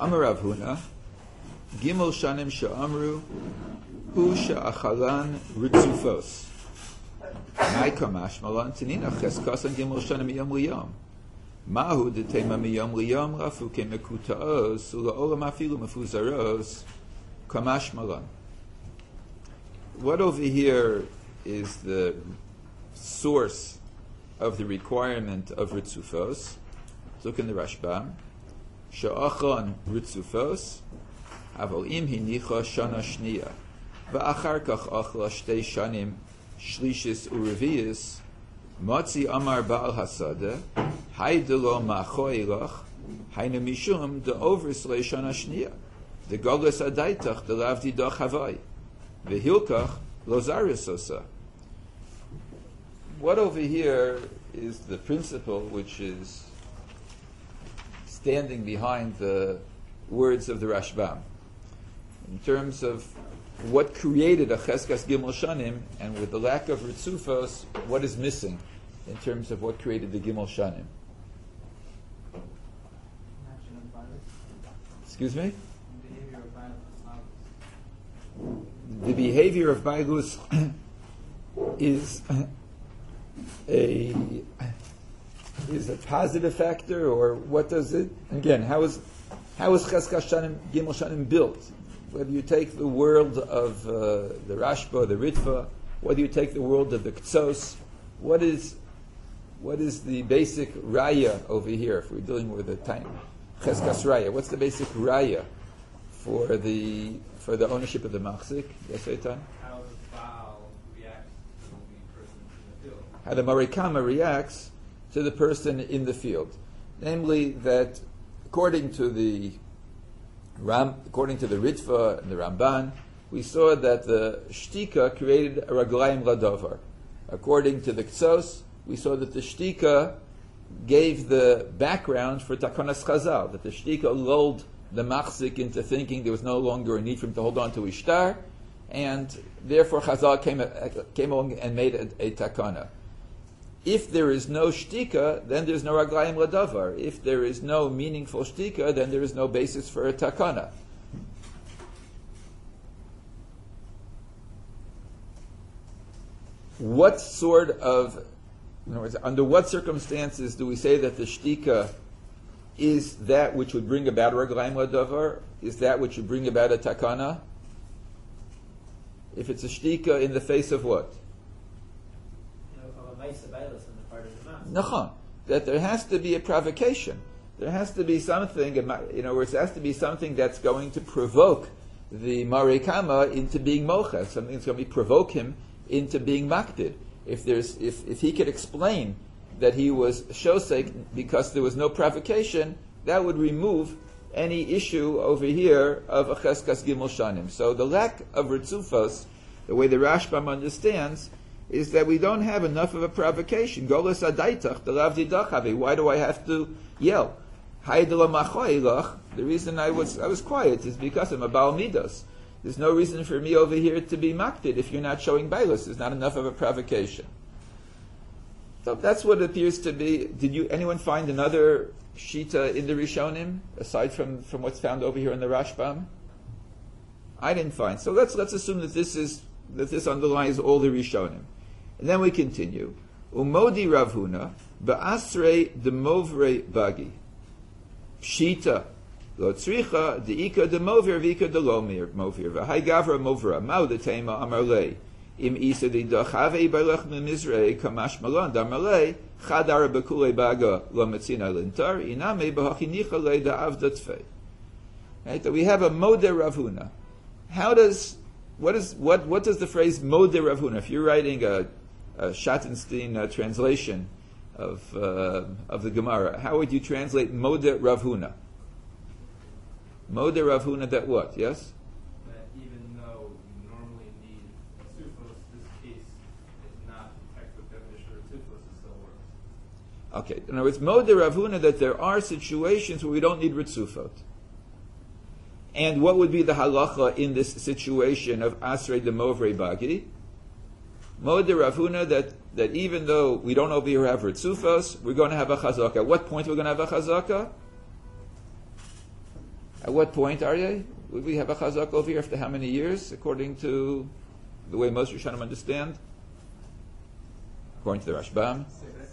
Amar Rav Huna, Gimel Shanim Sha'amru, Hu Sha'achalan Ritzufos. Mai Kamash Malan Tanina Cheskas and Gimel Shanim Yom Liyom. Mahu Detema Miyom Liyom Rafu Kemekutaos, Ula Olam Afilu Mefuzaros, Kamash Malan. What over here is the source of the requirement of Ritzufos? Look in the Rashbam. Sha'achon Ritzufos, Aval im hinicha shana shniya, va'achar kach achla shtei shanim shlishis urevius, motzi amar ba'al hasada, haidelo ma'choilach, hainu mishum de overslay shana shniya, de golas adaitach de lavdi doch havai, vehilkach lozarisosa. What over here is the principle which is standing behind the words of the Rashbam in terms of what created a Cheskas Gimel Shanim, and with the lack of Ritzufos, what is missing in terms of what created the Gimel Shanim? Excuse me? The behavior of Bailus is a positive factor, or what does it? Again, how is Cheskas Shanim, Gimel Shanim built? Whether you take the world of the Rashba, the Ritva, whether you take the world of the Ktsos, what is the basic raya over here? If we're dealing with the time Cheskas raya, what's the basic raya for the ownership of the Machzik? Yes, Eitan? How the Baal reacts to the person in the field. How the Marikama reacts to the person in the field. Namely, that according to the Ritva and the Ramban, we saw that the Shtika created a Raglayim Ladovar. According to the Ktsos, we saw that the Shtika gave the background for Takonas Chazal, that the Shtika lulled the Machzik into thinking there was no longer a need for him to hold on to Ishtar, and therefore Chazal came along and made a Takana. If there is no shtika, then there's no raglayim ladavar. If there is no meaningful shtika, then there is no basis for a takana. What sort of, in other words, under what circumstances do we say that the shtika is that which would bring about raglayim ladavar? Is that which would bring about a takana? If it's a shtika in the face of what? Nachon, that there has to be a provocation. There has to be something, it has to be something that's going to provoke the Marikama into being mocha, something that's going to provoke him into being makdid. If he could explain that he was shosek because there was no provocation, that would remove any issue over here of a cheskas gimel shanim. So the lack of ritzufos, the way the Rashbam understands, is that we don't have enough of a provocation. Golas adaitach, the lavdi dachavi. Why do I have to yell? The reason I was quiet is because I'm a Baal Midos. There's no reason for me over here to be makdid if you're not showing bailus. There's not enough of a provocation. So that's what it appears to be. Did anyone find another shita in the Rishonim aside from what's found over here in the Rashbam? I didn't find. So let's assume that this underlies all the Rishonim. And then we continue. Umodi Rav Huna ba'asrei demovre bagi. Pshita lo tzricha deika demovir vika delomir movir v'hai gavra movra mao detema amarlei im isa de dachave balach memizrei kamash malon damarlei chadar bekulei baga lo metzina lintar iname bahachinicha le da'avdatfei. Right? We have a Modeh Rav Huna. What does the phrase Modeh Rav Huna? If you're writing a Schattenstein translation of the Gemara, how would you translate Modeh Rav Huna? Modeh Rav Huna, that what? Yes? That even though you normally need Sufos, this case is not the textbook definition of Sufos, it still works. Okay. In other words, Modeh Rav Huna, that there are situations where we don't need Ritzufot. And what would be the halacha in this situation of Asrei Demovre Bagi? Modeh Rav Huna, that even though we don't over here have Ritzufos, we're going to have a chazaka. At what point we're going to have a chazaka? At what point, Aryeh, would we have a chazak over here after how many years, according to the way most Rishonim understand? According to the Rashbam?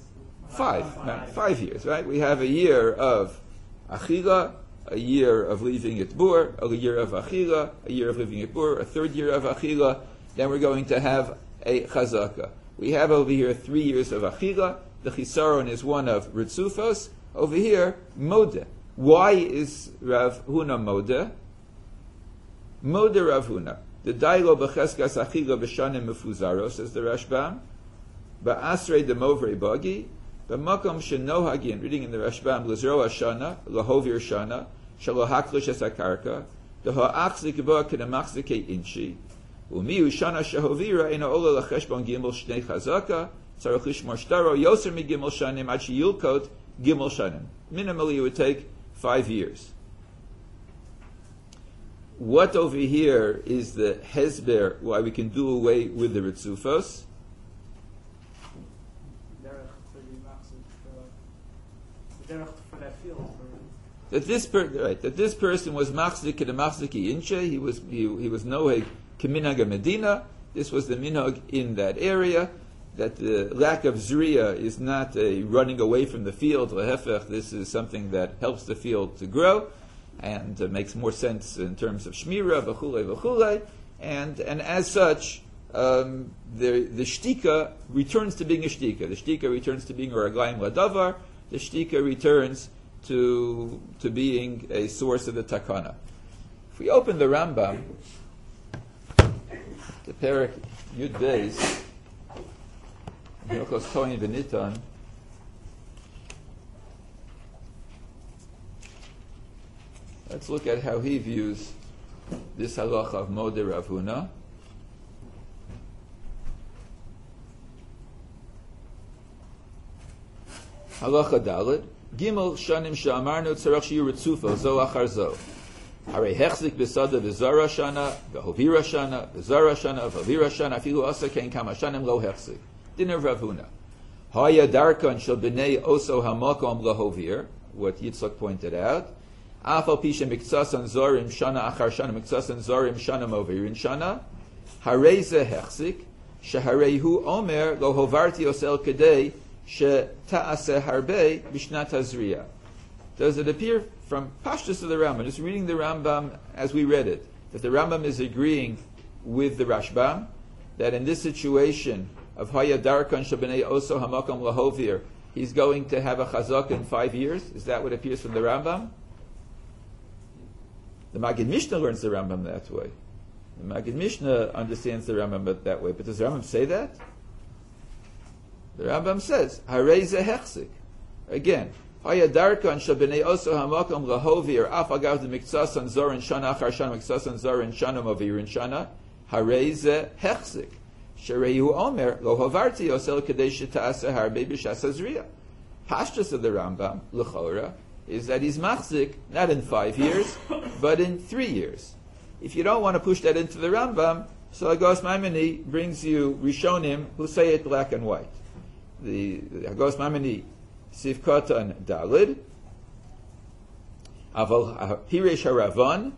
5 years, right? We have a year of achila, a year of leaving Itbur, a year of achila, a year of leaving Itbur, a third year of achila, then we're going to have a chazaka. We have over here 3 years of achila, the chisaron is one of ritzufos, over here, modeh. Why is Rav Huna modeh? Modeh Rav Huna. The dailo b'cheskas achila b'shanim mefuzaro, says the Rashbam, ba'asrei demovrei bagi, b'makom shenohagin, reading in the Rashbam, l'zro hashana, l'hovir shana, shalohaklish es hakarka, d'ha'achzik ba k'nemachzikei inchi, u'miu shana shehovira ena ola l'cheshbon gimel shnei chazaka, tzarech lishmor shtaro yoser mi gimel shanim ad sheyilkot gimel shanim. Minimally it would take 5 years. What over here is the hezber why we can do away with the ritzufos? That this person was machzik and a machziki inche. He was noheg keminag medina. This was the minhag in that area. That the lack of zriya is not a running away from the field. Lehefech, this is something that helps the field to grow and makes more sense in terms of shmira, v'chulei, v'chulei. And as such, the shtika returns to being a shtika. The shtika returns to being a raglayim ladavar. The shtika returns to being a source of the takana. If we open the Rambam, the Perek Yud Beis, Hilchos Kohen V'Nitan, let's look at how he views this halacha of Modeh Rav Huna. Halacha Daled, Gimel Shanim Sha'amarnu Tzarech Shiyu Ritzufo Zo Achar Zo. Harei Hechzik B'Sada V'Zara Shana V'Hovira Shana V'Zara Shana V'Hovira Shana Afilu Asa Kein Kama Shanim Lo Hechzik. Din of Rav Huna. Haya Darkan Shel B'nei Oso Hamakom Lahovir, what Yitzchak pointed out. Afal Pisha Miksasan Zorim Shana Achar Shana Miksasan Zorim Shana Movirin Shana. Harei Ze Hechzik Shehareihu Omer Lo Hovarti Osel Kedei She'ta'aseh Harbe Bishnat Hazriya. Does it appear from Pashtus of the Rambam, just reading the Rambam as we read it, that the Rambam is agreeing with the Rashbam, that in this situation of Haya Darkan Shabnei Oso Hamakam Lahovir, he's going to have a chazak in 5 years? Is that what appears from the Rambam? The Magid Mishnah learns the Rambam that way. The Magid Mishnah understands the Rambam that way. But does the Rambam say that? The Rambam says, Harei Ze Hechzik. Again, Haya Darkan Shabnei Oso Hamakam Lahovir, Af Agav the Miksasan Zorin Shana Achar Shana Miksasan Zorin Shana Movirin Shana, Harei Ze Hechzik. Shereyu Omer Lo Havarti Osel Kedei Sheta'aseh Harbe B'Shas Hazriya. Pashtus of the Rambam, L'chora, is that he's machzik not in 5 years, but in 3 years. If you don't want to push that into the Rambam, so Hagos Maimoni brings you Rishonim who say it black and white. The Hagos Maimoni Sif Katan Dalid, Aval Piresh Haravan,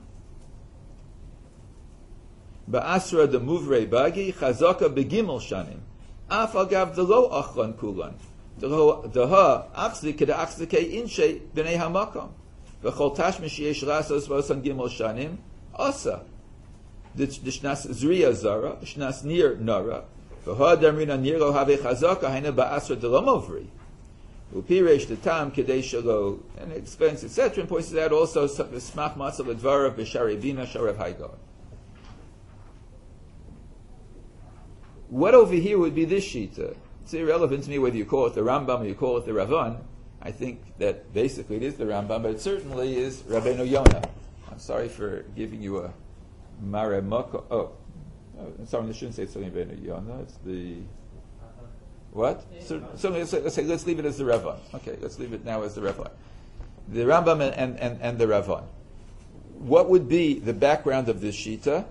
Ba'asra de Muvrei Bagi, Chazaka Begimel Shanim, Af Agav de Lo Achlan Kulan, Deha Achzik Keda Achzikei Inshe B'nei Hamakam, V'chol Tashmi Sheyesh Rasos Vosan Gimel Shanim, Asa, Dishnas Zriya Zara, Dishnas Nir Nara, V'ha Damrina Nir Lo Have Chazaka, Haina Ba'asra de Lo Movri, Upiresh the Tam Kedei Shalo, and expense, etc., and points out also Smach Matzah Ledvarav B'Shari Bina Sharav Haigon. What over here would be this shita? It's irrelevant to me whether you call it the Rambam or you call it the Ravan. I think that basically it is the Rambam, but it certainly is Rabbeinu Yonah. I'm sorry for giving you a Mare Moko. Oh, sorry, I shouldn't say it's Rabbeinu Yonah. It's the what? So let's leave it as the Ravan. Okay, let's leave it now as the Ravan. The Rambam and the Ravan. What would be the background of this shita?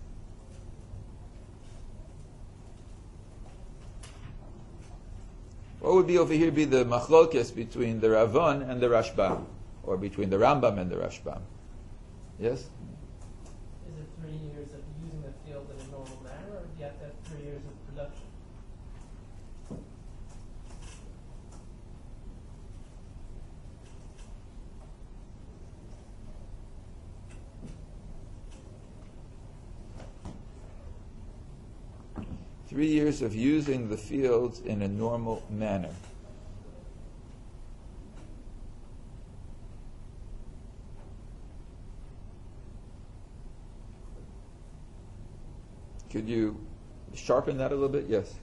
What would be over here be the machlokes between the Ravan and the Rashbam, or between the Rambam and the Rashbam? Yes? Is it 3 years of using the field in a normal manner, or do you have to have 3 years of production? Three years of using the fields in a normal manner. Could you sharpen that a little bit? Yes.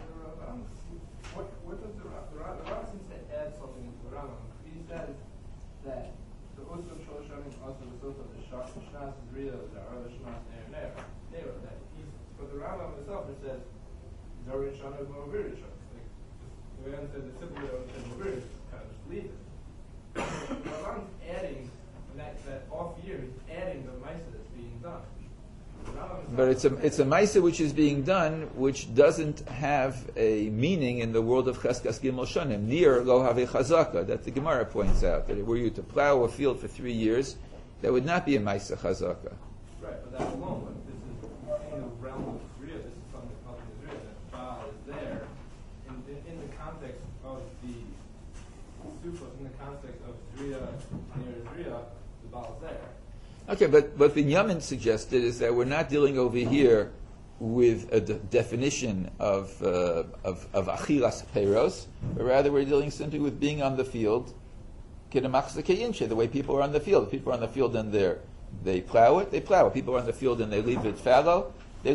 What does the Rambam seems to add something into the Rambam? He says that the Usul Shoshanim also the Usul of the Shnas is real, the Arla Shnas Ner. That but the Rambam himself it says Zorin Shana is Movirid Shana. Like the way I understand the simple way I understand Movirid is kind of just leave it. The Rambam's adding that off year, he's adding the Maisa that's being done. But it's a Maisa which is being done, which doesn't have a meaning in the world of Cheskas Gimel Shanim. Near Lo Have Chazaka, that the Gemara points out, that were you to plow a field for 3 years, that would not be a Maisa Chazaka. Right, but that alone, but this is in the realm of Korea, this is something called Israel, that Baal is there in the context of the Sufos, in the context of Zriya, near Zriya, the Baal is there. Okay, but what Binyamin suggested is that we're not dealing over here with a definition of achilas peiros, but rather we're dealing simply with being on the field, the way people are on the field. People are on the field and they plow it. People are on the field and they leave it fallow.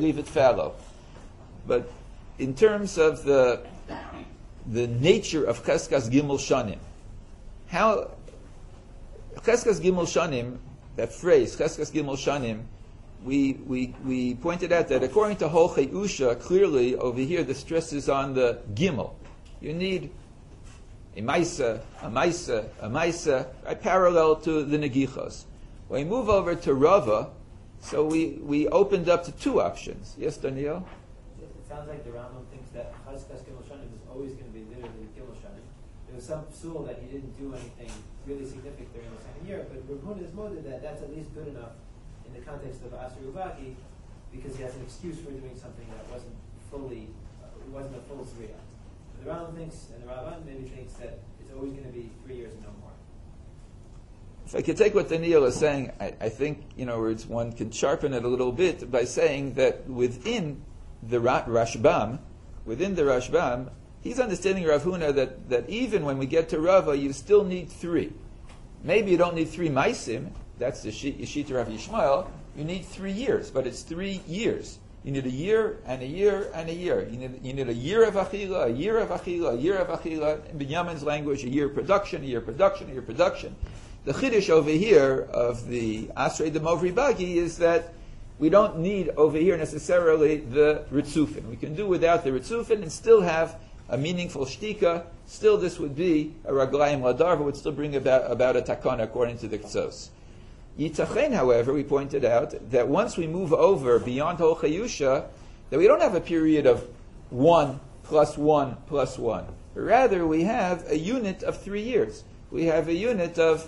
But in terms of the nature of Cheskas Gimel Shanim, how Cheskas Gimel Shanim, that phrase, Cheskas Gimel Shanim, we pointed out that according to Holchei Usha, clearly over here the stress is on the Gimel. You need a Maisa, right, parallel to the Negichos. When we move over to Rava, so we opened up to two options. Yes, Daniel? It sounds like the Rambam thinks that Cheskas Gimel Shanim is always going to be literally Gimel Shanim. There was some psul that he didn't do anything really significant during the second year, but Rav Huna is molded that that's at least good enough in the context of Asher Uvaki, because he has an excuse for doing something that wasn't a full Zriya. The Rambam thinks, and the Rabban maybe thinks that it's always going to be 3 years and no more. If I could take what Daniel is saying, I think, one can sharpen it a little bit by saying that within the Rashbam, he's understanding Rav Huna that even when we get to Rava, you still need 3. Maybe you don't need 3 Maisim, that's the Yeshita Rav Yishmael, you need 3 years, but it's 3 years. You need a year and a year and a year. You need a year of Achila, a year of Achila, a year of Achila. In Binyamin's language, a year production, a year production, a year production. The Chiddush over here of the Asrei de Movri Bagi is that we don't need over here necessarily the Ritzufin. We can do without the Ritzufin and still have a meaningful shtika. Still this would be a Raglayim Ladar, but would still bring about a takana according to the Ktsos. Yitachen, however, we pointed out that once we move over beyond Holchei Usha, that we don't have a period of 1 plus 1 plus 1. Rather, we have a unit of 3 years. We have a unit of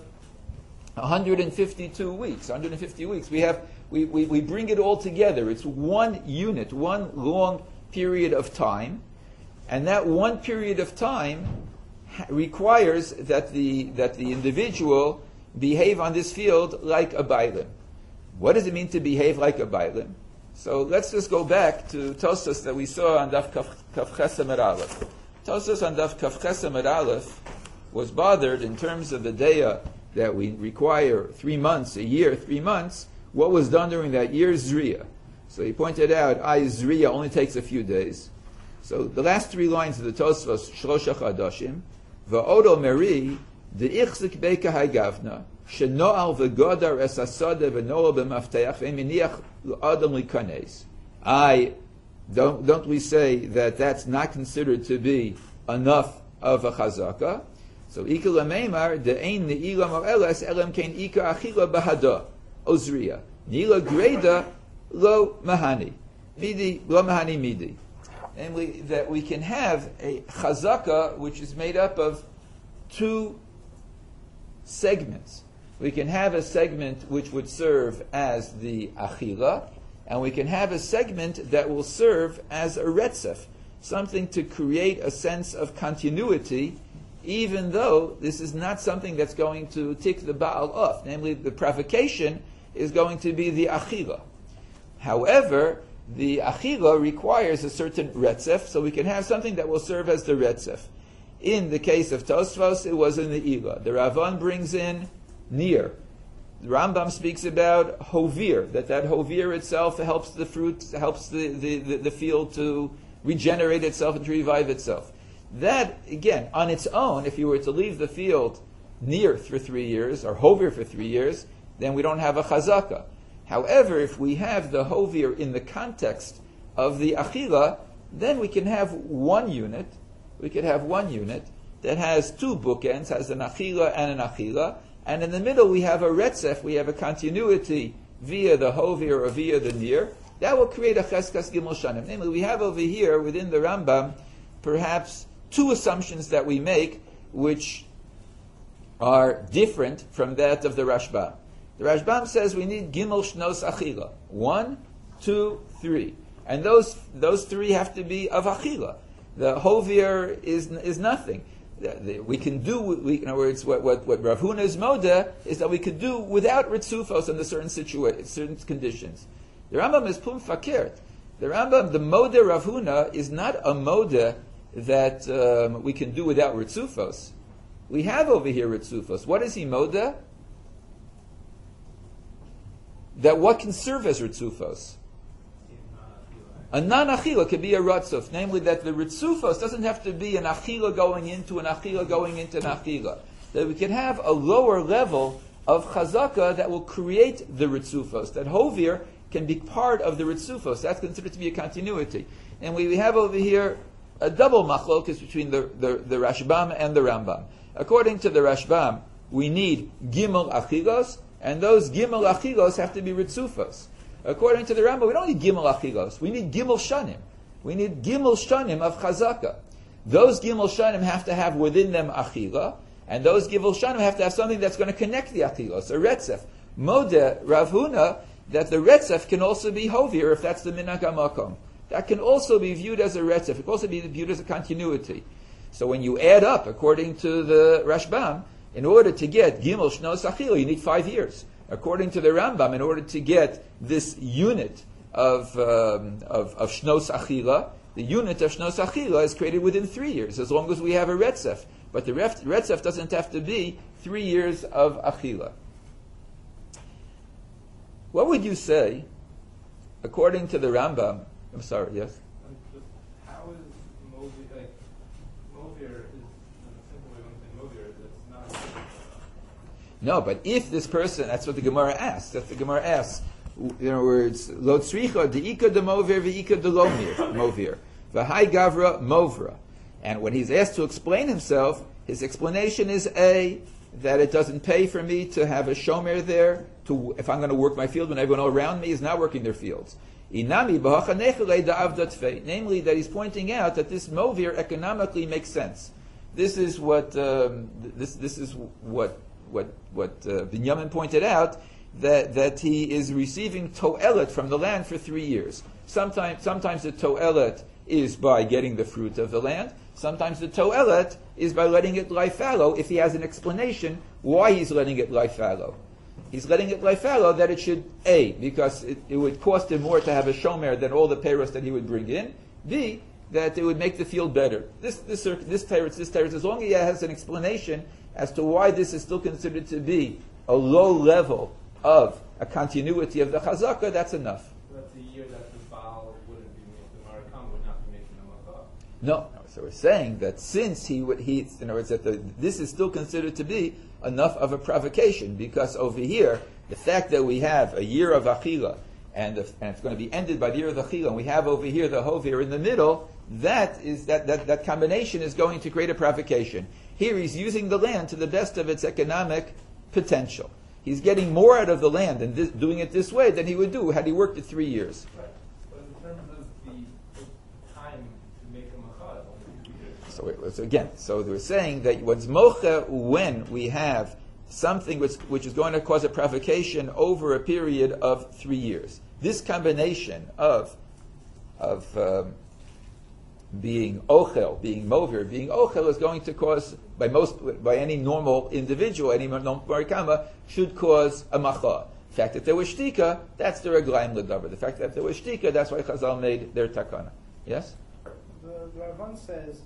152 weeks. 150 weeks. We bring it all together. It's one unit, one long period of time, and that one period of time requires that the individual behave on this field like a bailim. What does it mean to behave like a bailim? So let's just go back to Tosas that we saw on Daf Kaf Chesem et Aleph. Tosas on Daf Kaf Chesem et Aleph was bothered in terms of the daya that we require 3 months, a year, 3 months. What was done during that year is Zriya. So he pointed out, Zriya only takes a few days. So the last 3 lines of the Tosfos, Shlosha Chadashim, Va'odo Meri, the Ichzik Beika Haigavna, Shenoal V'godar Es Asada V'noal B'mafteach V'miniach L'adam L'kanes. Don't we say that that's not considered to be enough of a chazaka? So Ika L'meimar, De'ein Ne'ila Mo'eles, Elem Kein Ika Achila Bahada, Ozriya. Nila Greda Lo Mahani. Midi, Lo Mahani Midi. Namely, that we can have a chazaka which is made up of 2 segments. we can have a segment which would serve as the achila, and we can have a segment that will serve as a retzef, something to create a sense of continuity, even though this is not something that's going to tick the Baal off. Namely, the provocation is going to be the achila. However, the achila requires a certain retzef, so we can have something that will serve as the retzef. In the case of Tosfos, it was in the ila. The Ravan brings in near. The Rambam speaks about hovir, that hovir itself helps the fruit, helps the field to regenerate itself and to revive itself. That, again, on its own, if you were to leave the field near for 3 years, or hovir for 3 years, then we don't have a chazaka. However, if we have the hovir in the context of the achila, then we can have one unit. We could have one unit that has two bookends, has an achila and an achila, and in the middle we have a retzef, we have a continuity via the hovir or via the near. That will create a cheskas gimel shanim. Namely, we have over here within the Rambam perhaps two assumptions that we make which are different from that of the Rashbam. The Rashbam says we need gimel shnos achila. 1, 2, 3. And those three have to be of achila. The hovir is nothing. We can do, in other words, what Rav Huna's moda is that we could do without ritzufos under certain conditions. The Rambam is pum fakert. The Rambam, the moda Rav Huna is not a moda that we can do without ritzufos. We have over here ritzufos. What is he moda? That what can serve as ritzufos? A non-achila could be a ratzuf, namely that the ritzufos doesn't have to be an achila going into an achila going into an achila. That we can have a lower level of chazaka that will create the ritzufos. That hovir can be part of the ritzufos. That's considered to be a continuity. And we have over here a double machlokas between the Rashbam and the Rambam. According to the Rashbam, we need gimel achilos, and those gimel achilos have to be ritzufos. According to the Rambam, we don't need gimel achilos. We need gimel shanim. We need gimel shanim of chazaka. Those gimel shanim have to have within them achila, and those gimel shanim have to have something that's going to connect the achilos, a retzef. Modeh Rav Huna, that the retzef can also be hovir if that's the minhag hamakom. That can also be viewed as a retzef. It can also be viewed as a continuity. So when you add up, according to the Rashbam, in order to get gimel shnos achila, you need 5 years. According to the Rambam, in order to get this unit of shnos achila, the unit of shnos achila is created within 3 years, as long as we have a retzef. But the retzef doesn't have to be 3 years of achila. What would you say, according to the Rambam? I'm sorry, yes? How is movir, movir is, a simple way of saying movir, it's not. No, but if this person, that's what the Gemara asks. That's the Gemara asks. In other words, lo tzricha deika de movir veika de lo movir v'hai gavra movra. And when he's asked to explain himself, his explanation is that it doesn't pay for me to have a shomer there. If I'm going to work my field when everyone around me is not working their fields. Namely, that he's pointing out that this movir economically makes sense. This is what Binyamin pointed out, that he is receiving to'elet from the land for 3 years. Sometimes the to'elet is by getting the fruit of the land. Sometimes the to'elet is by letting it lie fallow, if he has an explanation why he's letting it lie fallow. He's letting it lie fallow that it should, A, because it would cost him more to have a shomer than all the peiros that he would bring in. B, that it would make the field better. This peiros, as long as he has an explanation as to why this is still considered to be a low level of a continuity of the chazaka, that's enough. That's a year that the Baal wouldn't be making, the Marakam would not be making a makah. No. So we're saying that since in other words, that this is still considered to be enough of a provocation, because over here, the fact that we have a year of achila, and it's going to be ended by the year of achila, and we have over here the hovir in the middle, that combination is going to create a provocation. Here he's using the land to the best of its economic potential. He's getting more out of the land and doing it this way than he would do had he worked it 3 years. Right. But in terms of the time to make a makah, it's only 2 years. So again, so we're saying that what's mocha when we have something which is going to cause a provocation over a period of 3 years. This combination of being ochel, being mover, being ochel is going to cause, by any normal individual, any normal marikama, should cause a macha. The fact that there was shtika, that's the reglaim ledavar. The fact that there was shtika, that's why Chazal made their takana. Yes? The Ramban says,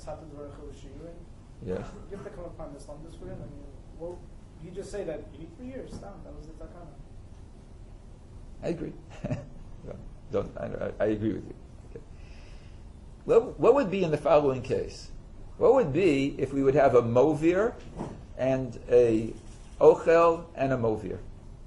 Yes. You have to come upon this lumdus for him. I mean, well, you just say that you need 3 years. Stop. That was the takana. I agree. I agree with you. Okay. What would be in the following case? What would be if we would have a movir and a ochel and a movir?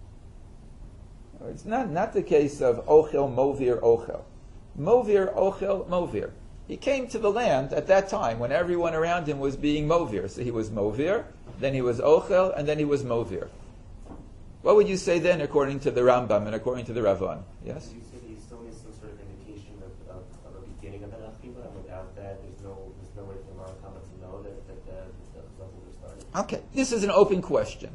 It's not the case of ochel, movir, ochel. Movir, ochel, movir. He came to the land at that time when everyone around him was being movir. So he was movir, then he was ochel, and then he was movir. What would you say then, according to the Rambam and according to the Ravan? Yes? You said he still needs some sort of indication of a beginning of an achila, and without that, there's no way for Marakama to know that the Zalzal started. Okay, this is an open question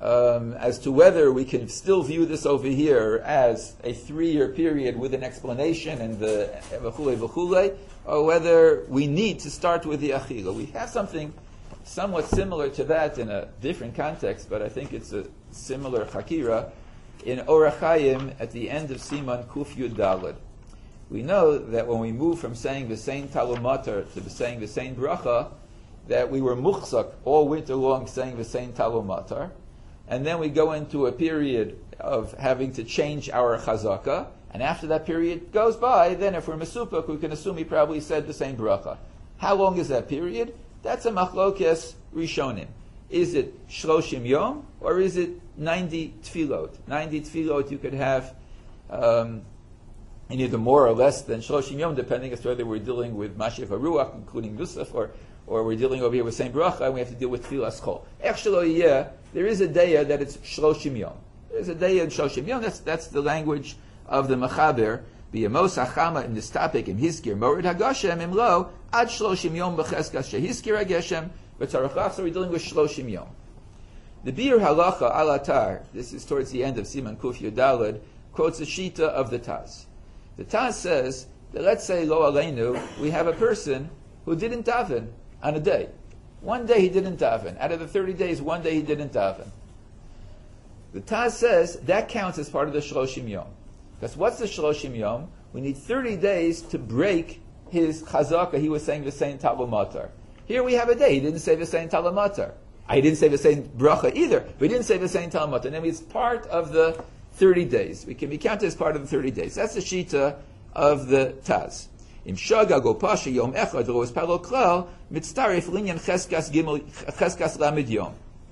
as to whether we can still view this over here as a 3-year period with an explanation and the v'chulei, or whether we need to start with the achila. We have something somewhat similar to that in a different context, but I think it's a similar chakira in Orach Chaim at the end of Siman Kuf Yud Daled. We know that when we move from saying V'sein Talum Matar to saying V'sein Bracha, that we were muchzak all winter long saying V'sein Talum Matar, and then we go into a period of having to change our chazaka, and after that period goes by, then if we're mesupuk, we can assume he probably said the same bracha. How long is that period? That's a machlokes rishonim. Is it shloshim yom, or is it 90 tefillot? 90 tefillot you could have in either more or less than shloshim yom, depending as to whether we're dealing with mashiach haruach, including Yusuf, or we're dealing over here with same bracha, and we have to deal with tefillas chol. There is a daya that it's shloshim yom. There's a daya in shloshim yom. That's the language of the Mechaber. B'yamos hachama im nistapik im hiskir morid hagashem im lo ad shloshim yom b'cheskas shehiskir hageshem v'tzarach. So we're dealing with shloshim yom. The Bir Halacha al Atar, this is towards the end of Siman Kuf Yud Daled, quotes a shita of the Taz. The Taz says that let's say lo aleinu, we have a person who didn't daven on a day. One day he didn't daven. Out of the 30 days, one day he didn't daven. The Taz says that counts as part of the shloshim yom. Because what's the shloshim yom? We need 30 days to break his chazaka. He was saying the same Talum Matar. Here we have a day. He didn't say the same Talum Matar. I didn't say the same bracha either. But he didn't say the same Talum Matar. And then it's part of the 30 days. We can be counted as part of the 30 days. That's the shita of the Taz. Im shaga go pasha yom echad lo espalo klal mitztarif linyan cheskas gimel cheskas lamed yom.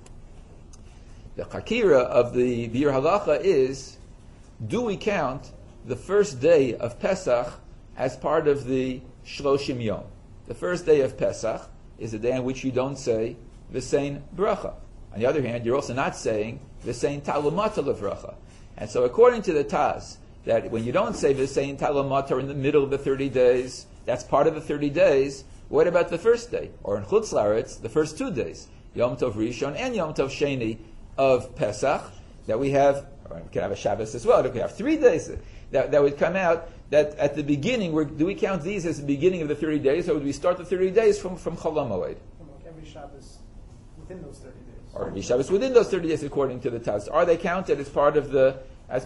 The chakira of the Bir Halacha is, do we count the first day of Pesach as part of the Shloshim Yom? The first day of Pesach is a day on which you don't say V'sein Bracha. On the other hand, you're also not saying V'sein Talum Matar Levracha. And so according to the Taz, that when you don't say V'sein Talum Matar in the middle of the 30 days, that's part of the 30 days. What about the first day? Or in Chutz La'aretz, the first 2 days, Yom Tov Rishon and Yom Tov Sheni of Pesach, that we have, or we can have a Shabbos as well, that we have 3 days that would come out, that at the beginning, do we count these as the beginning of the 30 days, or would we start the 30 days from Chol HaMoed? Every Shabbos within those 30 days. Or every Shabbos within those 30 days, according to the Taz. Are they counted as part of the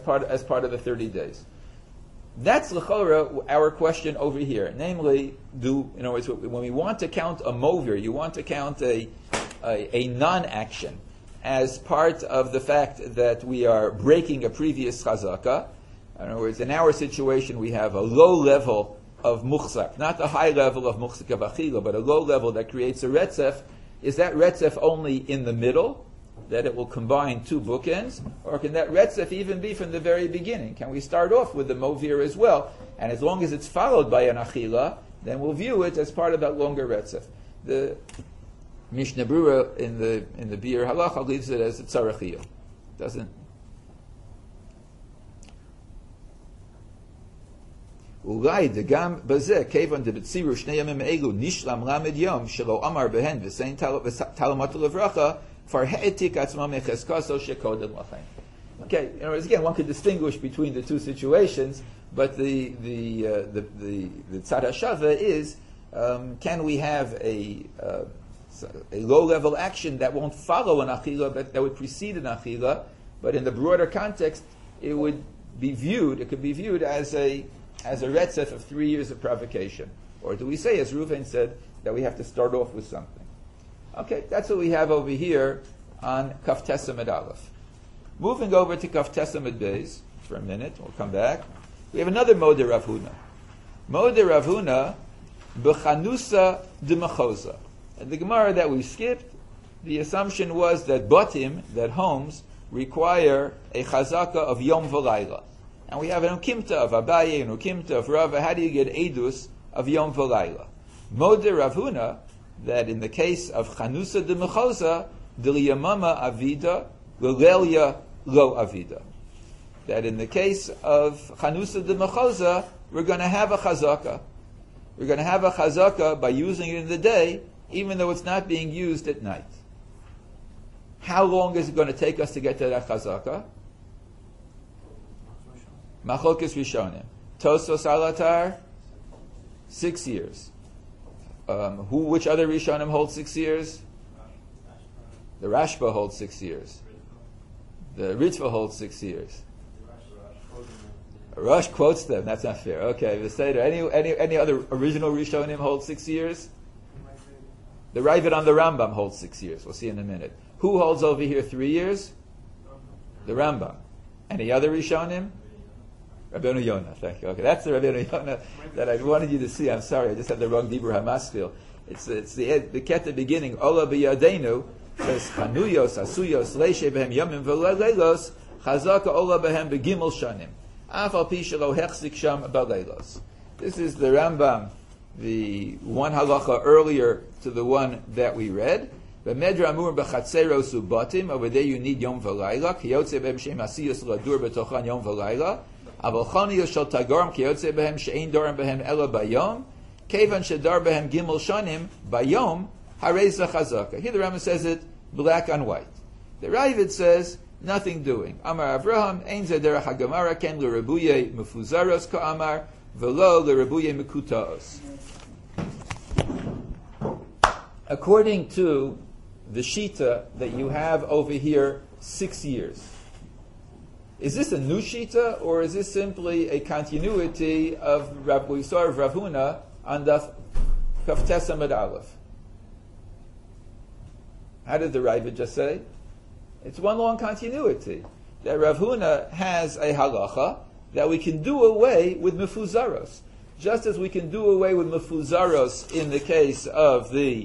30 days? That's l'chora our question over here. Namely, in other words, when we want to count a movir, you want to count a non-action as part of the fact that we are breaking a previous chazaka. In other words, in our situation, we have a low level of muchzak, not a high level of muchzak of achila, but a low level that creates a retzef. Is that retzef only in the middle, that it will combine 2 bookends, or can that retzef even be from the very beginning? Can we start off with the movir as well? And as long as it's followed by an achila, then we'll view it as part of that longer retzef. The Mishnah Berurah in the Bir Halacha leaves it as a tzarachiyah. Doesn't. Ulai degam bazeh kevan debetziru shnei yamim elu nishlam lamed yom shelo amar behen v'sein Talum Matar Levracha for he'etik atzma mecheskaso shekodem lachaim. Okay, in other words, again, one could distinguish between the two situations, but the tzad hashava is, can we have a low-level action that won't follow an achila, but that would precede an achila, but in the broader context, it could be viewed as a retzef of 3 years of provocation. Or do we say, as Reuven said, that we have to start off with something? Okay, that's what we have over here on Kaf Tesamid Aleph. Moving over to Kaf Tesamid Beis for a minute, we'll come back. We have another Modeh Rav Huna. Modeh Rav Huna, B'chanusa d'machosa. And the Gemara that we skipped, the assumption was that batim, that homes, require a chazaka of Yom V'Layla. And we have an ukimta of Abaye, an ukimta of Rava. How do you get edus of Yom V'Layla? Modeh Rav Huna, that in the case of Chanusa d'machosa, d'liyamama avida, l'lelia lo avida. That in the case of Chanusa d'machosa, we're going to have a chazaka. We're going to have a chazaka by using it in the day, even though it's not being used at night. How long is it going to take us to get to that chazaka? Machlokes Rishonim. Tosos Alatar, 6 years. Which other Rishonim hold 6 years? The Rashba holds 6 years. The Ritva holds 6 years. Rosh quotes them. That's not fair. Okay, the Seder. Any other original Rishonim hold 6 years? The Ravid on the Rambam holds 6 years. We'll see in a minute. Who holds over here 3 years? The Rambam. Any other Rishonim? Rabbeinu Yonah. Thank you. Okay, that's the Rabbeinu Yonah that I wanted you to see. I'm sorry, I just had the wrong Dibur HaMaskil. It's the Keta beginning. Ola b'yadenu says Chanuyos Asuyos Leishe behem Yomim v'Leilos Chazaka Ola behem begimel shanim. Afal pi shelo hechzik sham b'Leilos. This is the Rambam, the one halacha earlier to the one that we read. B'medra amur b'chatzeros ubatim. Over there you need Yom v'Layla. Kiyotze behem shem asiyos ladur b'tochan Yom v'Layla. Aval chaniyos shel tagorim kiyotze behem she'ein dorim behem ela bayom. Kevan shedar behem gimel shanim bayom. Hareza chazaka. Here the Rambam says it black on white. The Ravid says nothing doing. Amar Avraham ein ze derech hagamara ken l'rebuye mefuzaros ka'amar v'lo l'rebuye mekutaos. According to the shita that you have over here, 6 years. Is this a new shita, or is this simply a continuity of what we saw of Rav Huna on Daf Kaf Tesamid Aleph? How did the Ravid just say? It's one long continuity. That Rav Huna has a halacha that we can do away with mefuzaros. Just as we can do away with mefuzaros in the case of the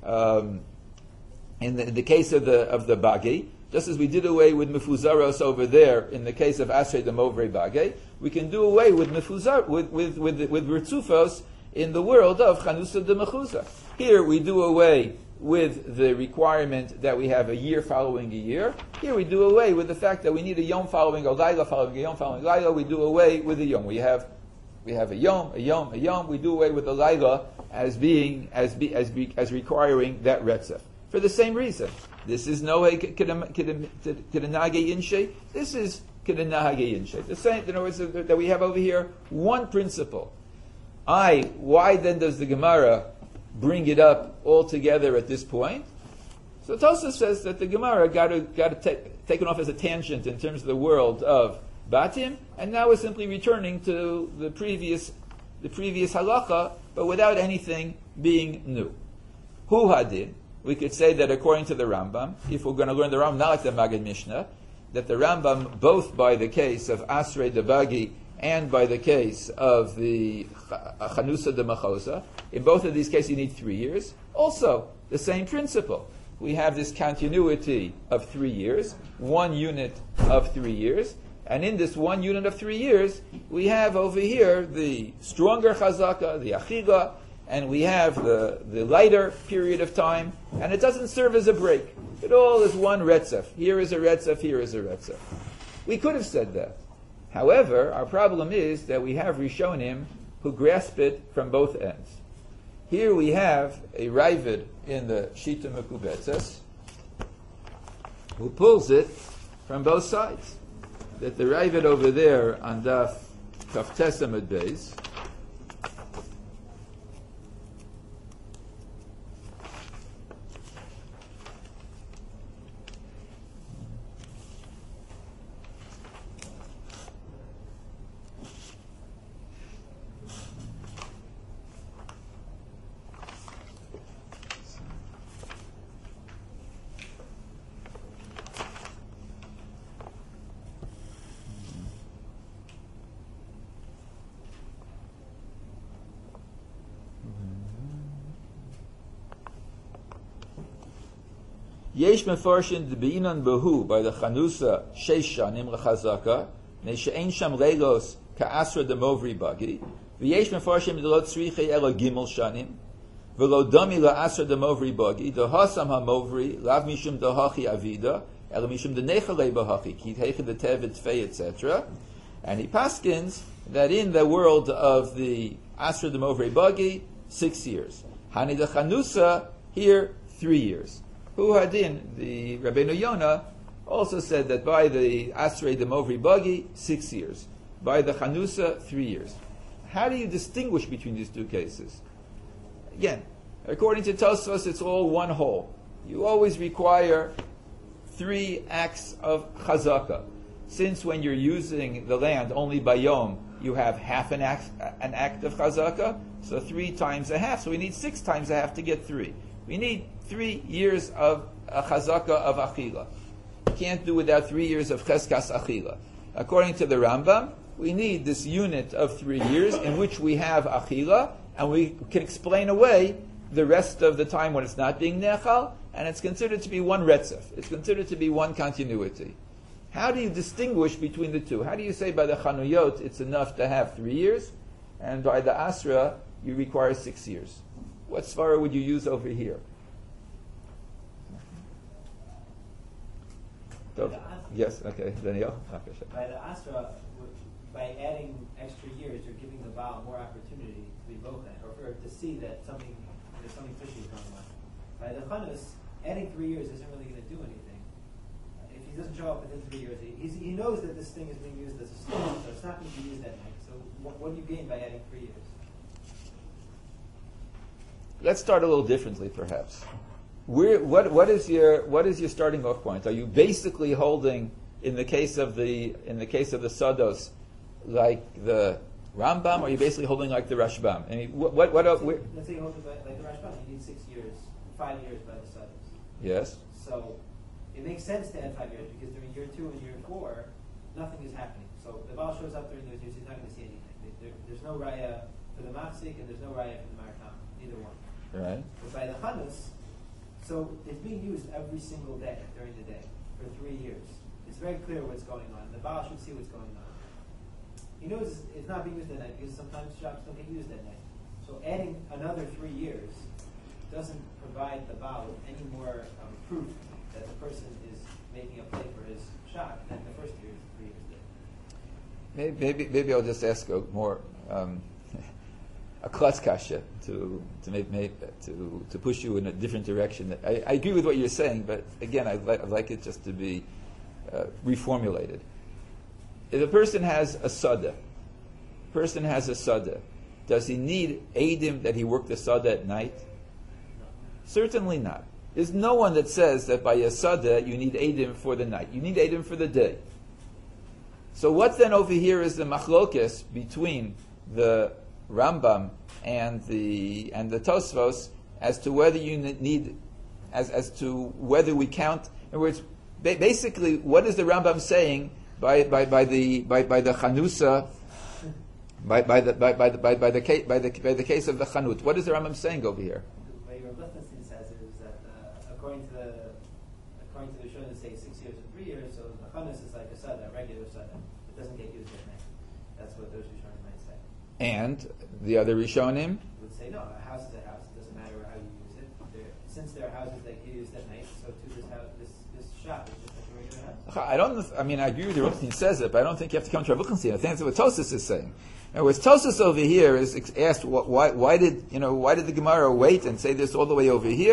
case of the bagi, just as we did away with mefuzaros over there in the case of Asrei the Movrei Bagi, we can do away with mefuzar with ritzufos in the world of Chanusa de Mechuza. Here we do away with the requirement that we have a year following a year. Here we do away with the fact that we need a yom following a laila following a yom following a laila. We do away with the yom. We have a yom. We do away with the laila as requiring that retzef. For the same reason. This is no kedenage inshe. This is kedenage inshe. The same, in other words, that we have over here one principle. Why then does the Gemara bring it up all together at this point? So Tosafos says that the Gemara got taken off as a tangent in terms of the world of Batim, and now we're simply returning to the previous halacha, but without anything being new. Hu hadin. We could say that according to the Rambam, if we're going to learn the Rambam, not like the Maggid Mishnah, that the Rambam, both by the case of Asrei de Bagi and by the case of the Chanusa de Mechosa, in both of these cases you need 3 years. Also, the same principle. We have this continuity of 3 years, 1 unit of 3 years, and in this 1 unit of 3 years, we have over here the stronger chazaka, the achiga, and we have the lighter period of time, and it doesn't serve as a break. It all is one retzef. Here is a retzef, here is a retzef. We could have said that. However, our problem is that we have Rishonim who grasp it from both ends. Here we have a Ravid in the Shita Mekubetzes, who pulls it from both sides. That the Ravid over there on Daf Kaf Tesamid Beis, Yesh mefarshin the beinan behu by the Chanusa sheish shanim lechazaka ne'she'ein sham leilos ka'asra demovri bagi v'yesh mefarshim delot tzrichei elo gimel shanim v'lo dami la'asra demovri bagi dehasam hamovri lav mishum dehachi avida elo mishum denechalei bahachi ki heicha detevet fei etc. And he paskins that in the world of the asra demovri bagi 6 years. Hani the Chanusa here 3 years. Hu Hadin, the Rabbeinu Yonah, also said that by the Asrei Demovri Bagi, 6 years. By the Chanusa, 3 years. How do you distinguish between these two cases? Again, according to Tosfos, it's all one whole. You always require 3 acts of Chazaka. Since when you're using the land only by Yom, you have half an act of Chazaka, so 3 times a half. So we need 6 times a half to get 3. We need 3 years of chazaka of achila. You can't do without 3 years of cheskas achila. According to the Rambam, we need this unit of 3 years in which we have achila, and we can explain away the rest of the time when it's not being nechal, and it's considered to be one retzef. It's considered to be one continuity. How do you distinguish between the two? How do you say by the Chanuyot it's enough to have 3 years, and by the Asra you require 6 years? What svara would you use over here? Yes, okay, Daniel. By the Asra, by adding extra years, you're giving the Baal more opportunity to be bochen, or to see that there's something fishy going on. By the Chanus, adding 3 years isn't really going to do anything. If he doesn't show up within 3 years, he knows that this thing is being used as a stone, so it's not going to be used that night. So what do you gain by adding 3 years? Let's start a little differently, perhaps. What is your starting off point? Are you basically holding, in the case of the Sados, like the Rambam, or are you basically holding like the Rashbam? I mean, let's say you hold it like the Rashbam. You need 6 years, 5 years by the Sados. Yes. So it makes sense to add 5 years because during year 2 and year 4, nothing is happening. So the Baal shows up during those years, he's not going to see anything. There's no raya for the Machzik and there's no raya for the Marakam, either one. Right. But by the Chanus, so it's being used every single day during the day for 3 years. It's very clear what's going on. The Baal should see what's going on. He knows it's not being used at night because sometimes shops don't get used at night. So adding another 3 years doesn't provide the Baal with any more proof that the person is making a play for his shop than the first 3 years did. Maybe I'll just ask a more a klutz kasha to push you in a different direction. I agree with what you're saying, but again, I'd like it just to be reformulated. If a person has a sada, does he need Eidim that he worked the sada at night? Certainly not. There's no one that says that by a sada you need Eidim for the night. You need Eidim for the day. So what then over here is the machlokes between the Rambam and the Tosfos as to whether you need as to whether we count. In other words, basically, what is the Rambam saying by the Chanusa, by the case of the Chanut? What is the Rambam saying over here? What Rav Lichtenstein says is that according to the Shon, they say 6 years and 3 years. So the Chanus is like a sada, a regular sada. It doesn't get used at night. That's what those Rishonim might say. And the other Rishonim would say no. A house is a house. It doesn't matter how you use it. Since there are houses that get used at night, so too this shop is just like a regular house. I agree with you. Rav says it, but I don't think you have to come to Rav Lichtenstein. I think that's what Tosas is saying. And with Tosas over here is asked why did the Gemara wait and say this all the way over here?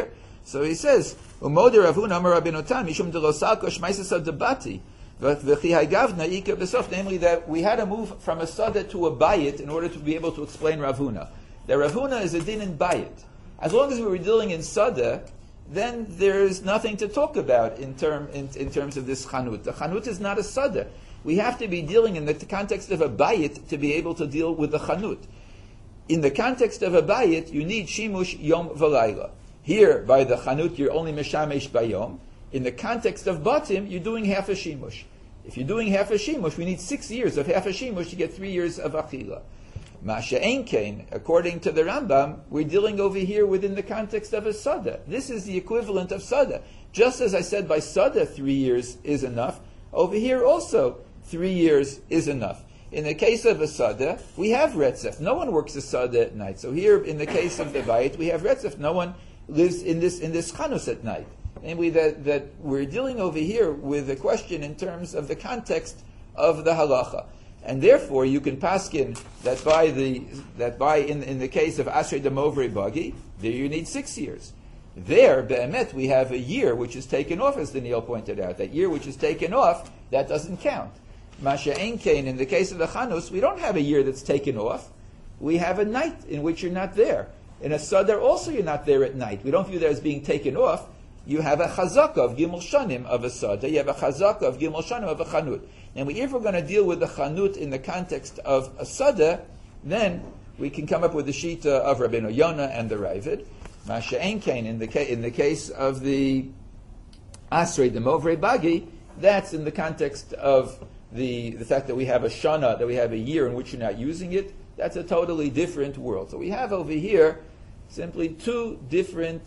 So he says, "Umoder Ravuna Amar Rabbeinu Tam Mishum de Losalko Shmaisasa Debati." Namely, that we had to move from a sada to a bayit in order to be able to explain Ravuna. The Ravuna is a din in bayit. As long as we were dealing in sada, then there's nothing to talk about in terms of this chanut. The chanut is not a sada. We have to be dealing in the context of a bayit to be able to deal with the chanut. In the context of a bayit, you need shimush yom v'layla. Here, by the chanut, you're only meshamesh bayom. In the context of batim, you're doing half a shimush. If you're doing half a shimush, we need 6 years of half a shimush to get 3 years of achila. Masha Einkein, according to the Rambam, we're dealing over here within the context of a sada. This is the equivalent of sada. Just as I said by sada 3 years is enough, over here also 3 years is enough. In the case of a sada, we have retzef. No one works a sada at night. So here, in the case of the bayit, we have retzef. No one lives in this chanus at night. Namely, that we're dealing over here with a question in terms of the context of the halacha, and therefore you can paskin that in the case of Asrei Demovri Bagi, there you need 6 years. There, be'emet, we have a year which is taken off, as Daniel pointed out. That year which is taken off, that doesn't count. Masha Einkein, in the case of the chanus, we don't have a year that's taken off. We have a night in which you're not there. In a sadar also you're not there at night. We don't view that as being taken off. You have a chazaka of gimel shanim of a sada. You have a chazaka of gimel shanim of a chanut. And if we're going to deal with the chanut in the context of a sada, then we can come up with the shita of Rabbeinu Yonah and the Ravid. Masha Einkein, in the case of the Asrei Demovre Bagi, that's in the context of the fact that we have a shana, that we have a year in which you're not using it. That's a totally different world. So we have over here simply two different.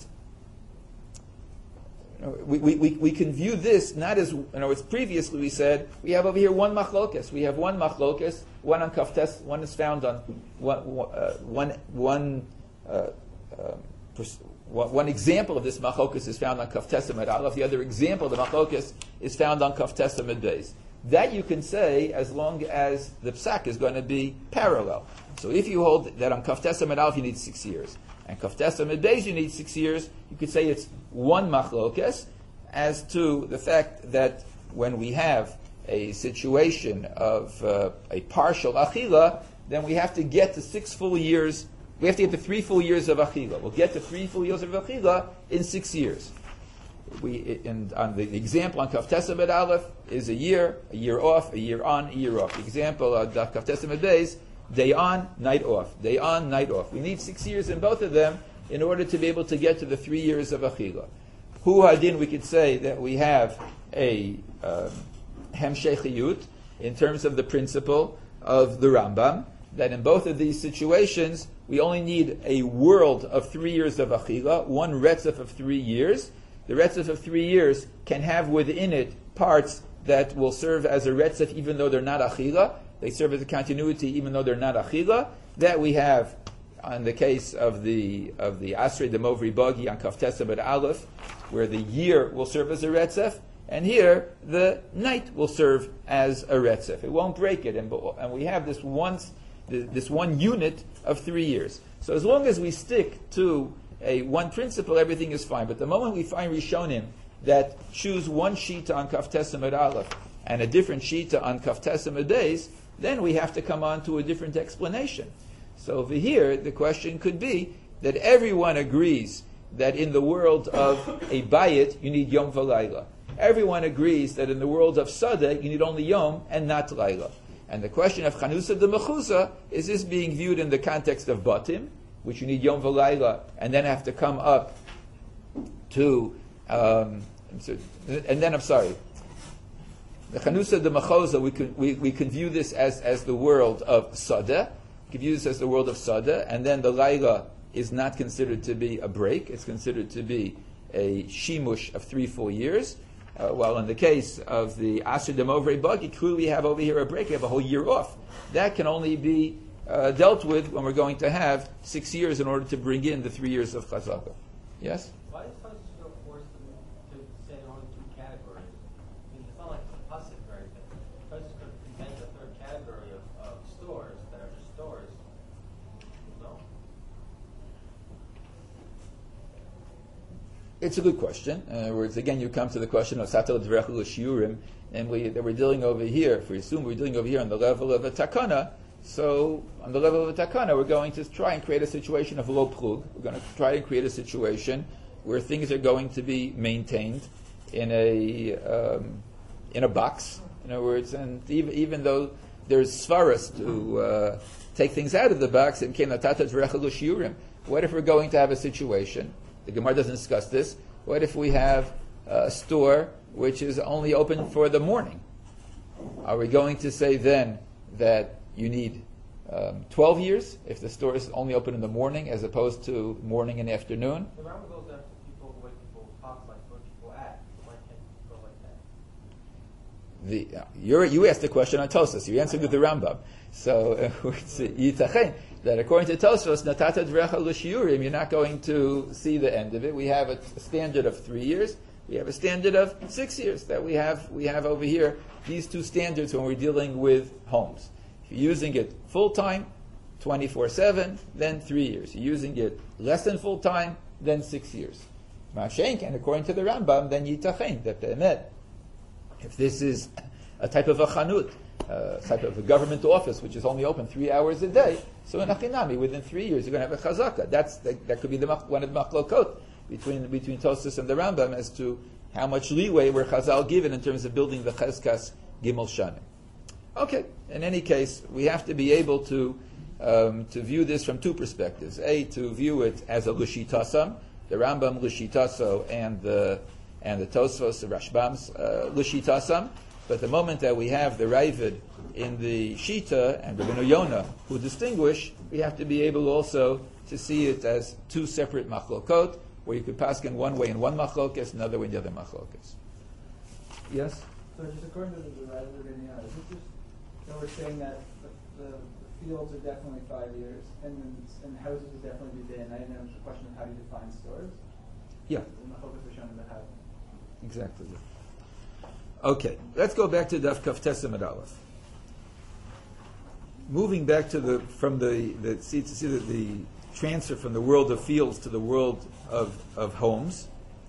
We can view this not as, as previously we said, we have over here one machlokas. We have one machlokas, one on kaftes, one is found on one example of this machlokas is found on kaftes and aleph. The other example of the machlokas is found on kaftes and beis. That you can say as long as the psak is going to be parallel. So if you hold that on kaftes and aleph you need 6 years, and kaftes and beis you need 6 years, you could say it's one machlokes as to the fact that when we have a situation of a partial achila, then we have to get to 6 full years. We have to get to 3 full years of achila. We'll get to 3 full years of achila in 6 years. And on the example on Kaftes Bet Aleph is a year off, a year on, a year off. The example on Kaftes Bet Beis, day on, night off. Day on, night off. We need 6 years in both of them in order to be able to get to the 3 years of achila. Hu hadin, we could say that we have a hemshechiyut in terms of the principle of the Rambam, that in both of these situations we only need a world of 3 years of achila, one retzef of 3 years. The retzef of 3 years can have within it parts that will serve as a retzef even though they're not achila. They serve as a continuity even though they're not achila. That we have on the case of the Asrei Demovri Bagi on Kaftes Bet Aleph, where the year will serve as a retzef, and here the night will serve as a retzef. It won't break it, and we have this one unit of 3 years. So as long as we stick to one principle, everything is fine. But the moment we find Rishonim that choose one shita on Kaftes Bet Aleph and a different shita on Kaftes Bet Beis, then we have to come on to a different explanation. So over here, the question could be that everyone agrees that in the world of a bayit, you need yom v'layla. Everyone agrees that in the world of sada, you need only yom and not layla. And the question of chanusa de mechusa, is this being viewed in the context of batim, which you need yom v'layla, and then have to come up to, the chanusa de mechusa, we can view this as the world of sada. We can view this as the world of sada, and then the layla is not considered to be a break. It's considered to be a shimush of 3 full years. While in the case of the Asher Demovre Bagi, clearly we have over here a break. We have a whole year off. That can only be dealt with when we're going to have 6 years in order to bring in the 3 years of chazaka. Yes? Why is Pasuk forced to say only 2 categories? I mean, it's not like the Pasuk or anything. Pasuk could invent a third category of stores that are just stores. No? It's a good question. In other words, again, you come to the question of Satel Dverech L'Shiurim, and that we're dealing over here. If we assume we're dealing over here on the level of a takana, so on the level of a takana, we're going to try and create a situation of lo plug. We're going to try and create a situation where things are going to be maintained in a box. In other words, and even though there's svaras to take things out of the box, and what if we're going to have a situation? The Gemara doesn't discuss this. What if we have a store which is only open for the morning? Are we going to say then that you need 12 years if the store is only open in the morning as opposed to morning and afternoon? The Rambam goes after people the way people talk, like where people act. Why can't you go like that? You asked the question on Tosfos. You answered with the Rambam. So it's yitachen that according to Tosfos, natata dverecha l'shiurim, you're not going to see the end of it. We have a standard of 3 years. We have a standard of 6 years that we have over here. These two standards when we're dealing with homes. If you're using it full time, 24/7, then 3 years. You're using it less than full time, then 6 years. Mashenk, and according to the Rambam, then yitachen that be'emet. If this is a type of a chanut, type of a government office which is only open 3 hours a day, so in Achinami, within 3 years you're going to have a chazaka. That could be one of the machlokot between Tosfos and the Rambam as to how much leeway were Chazal given in terms of building the Cheskas Gimel Shanim. Okay, in any case, we have to be able to view this from two perspectives. A, to view it as a Lushitasam, the Rambam Lushitaso and the Tosfos, the Rashbam's Lushitasam. But the moment that we have the Ravid in the Shita and Rabbeinu Yonah who distinguish, we have to be able also to see it as two separate machlokot, where you could pass in one way in one machlokes, another way in the other machlokes. Yes? So just according to the Ravid of Rabbeinu Yonah, is it just that we're saying that the fields are definitely 5 years, and houses would definitely be day and night, and then it's a question of how do you define stores? Yeah. The machlokes are shown in the how. Exactly. Okay, let's go back to Daf Kaf Tesem at Aleph. Moving back to the transfer from the world of fields to the world of homes.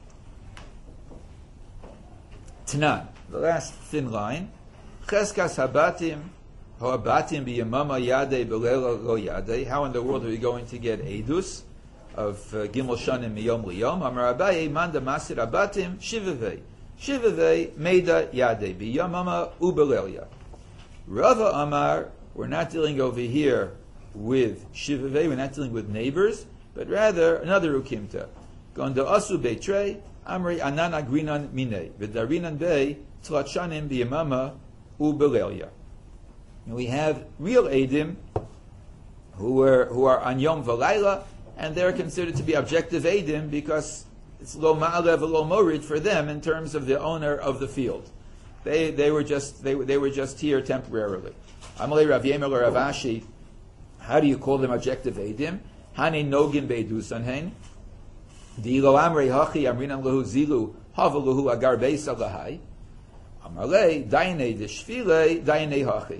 Tanan, the last thin line. Cheskas habatim, habatim biyamama yadei belela lo yadei. How in the world are we going to get edus of Gimel Shanim miyom liyom? Amar Abaye manda masir habatim shivavei. Shivavei meida yadei biyamama ubelelia. Rava Amar, we're not dealing over here with Shivavei, we're not dealing with neighbors, but rather another ukimta. Gonda asu beitrei, amri anana grinan minei, v'darinan bei, tlachanim biyamama ubelelia. And we have real Eidim who are on Yom V'Layla, and they're considered to be objective Eidim because it's lo ma'alev lo morid for them in terms of the owner of the field. They were just here temporarily. Amalei Rav Yemer or Rav Ashi, how do you call them objective Eidim? Hani nogin beidusan hein. Dilo amrei hachi amrinan lehu zilu havaluhu agar beisa lahai. Amalei dainei deshfilei dainei hachi.